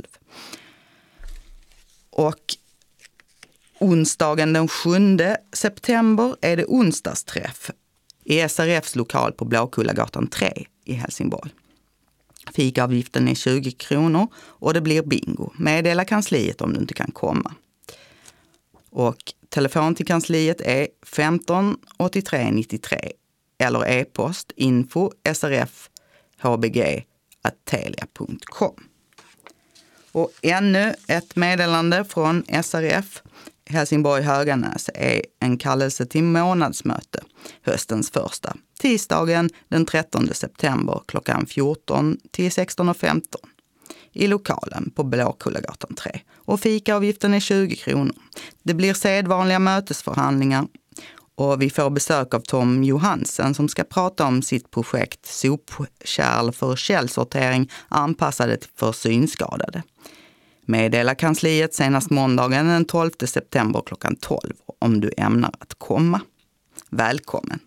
Och onsdagen den sjunde september är det onsdagsträff i S R F:s lokal på Blåkullagatan tre i Helsingborg. Fikaavgiften är tjugo kronor och det blir bingo. Meddela kansliet om du inte kan komma. Och telefon till kansliet är femton åttiotre nittiotre eller e-post info srf hbg at telia punkt com. Och ännu ett meddelande från S R F Helsingborg Höganäs är en kallelse till månadsmöte, höstens första, tisdagen den trettonde september klockan fjorton till sexton femton i lokalen på Blåkullagatan tre. Och fikaavgiften är tjugo kronor. Det blir sedvanliga mötesförhandlingar och vi får besök av Tom Johansen som ska prata om sitt projekt Sopkärl för källsortering anpassade för synskadade. Meddela kansliet senast måndagen den tolfte september klockan tolv om du ämnar att komma. Välkommen!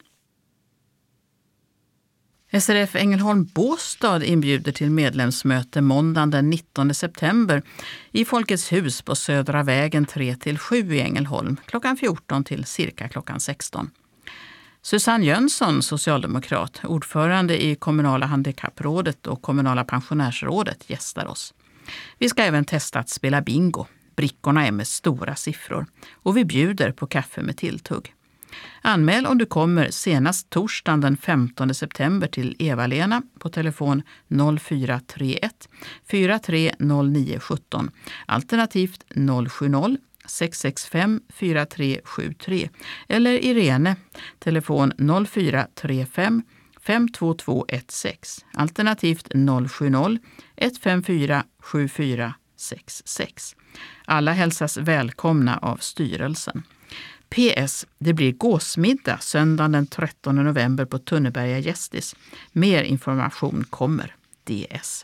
S R F Ängelholm Båstad inbjuder till medlemsmöte måndagen den nittonde september i Folkets hus på Södra vägen tre till sju i Ängelholm klockan fjorton till cirka klockan sexton. Susanne Jönsson, socialdemokrat, ordförande i kommunala handikapprådet och kommunala pensionärsrådet, gästar oss. Vi ska även testa att spela bingo. Brickorna är med stora siffror och vi bjuder på kaffe med tilltugg. Anmäl om du kommer senast torsdagen den femtonde september till Eva-Lena på telefon noll fyra tre ett fyra tre noll nio ett sju alternativt noll sju noll sex sex fem fyra tre sju tre eller Irene telefon noll fyra tre fem fem två två ett sex alternativt noll sju noll ett fem fyra sju fyra sex sex. Alla hälsas välkomna av styrelsen. P S. Det blir gåsmiddag söndagen den trettonde november på Tunneberga Gästis. Mer information kommer. D S.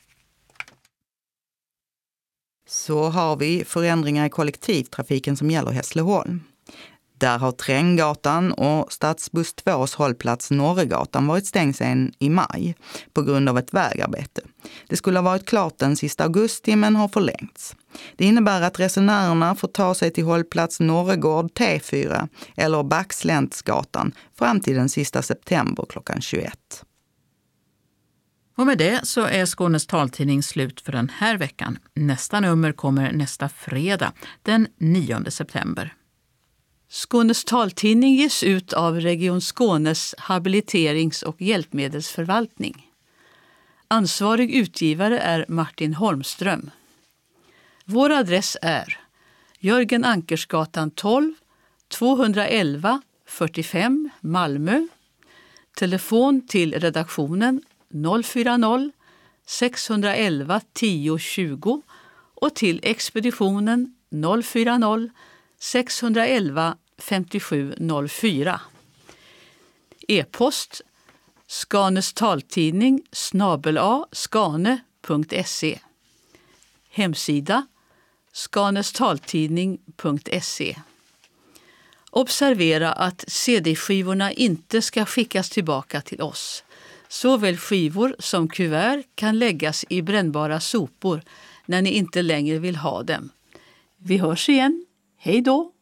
Så har vi förändringar i kollektivtrafiken som gäller Hässleholm. Där har Tränggatan och Stadsbuss tvås hållplats Norregatan varit stängd sedan i maj på grund av ett vägarbete. Det skulle ha varit klart den sista augusti men har förlängts. Det innebär att resenärerna får ta sig till hållplats Norregård T fyra eller Backsläntsgatan fram till den sista september klockan tjugoett. Och med det så är Skånes taltidning slut för den här veckan. Nästa nummer kommer nästa fredag, den nionde september. Skånes taltidning ges ut av Region Skånes habiliterings- och hjälpmedelsförvaltning. Ansvarig utgivare är Martin Holmström. Vår adress är Jörgen Ankersgatan tolv, tvåhundraelva fyrtiofem Malmö. Telefon till redaktionen noll fyra noll sex ett ett tio tjugo och till expeditionen noll fyra noll sex ett ett femtiosju noll fyra. E-post Skanes taltidning snabel a skane punkt se. Hemsida skanestaltidning punkt se. Observera att C D-skivorna inte ska skickas tillbaka till oss. Såväl skivor som kuvert kan läggas i brännbara sopor när ni inte längre vill ha dem. Vi hörs igen. Hej då!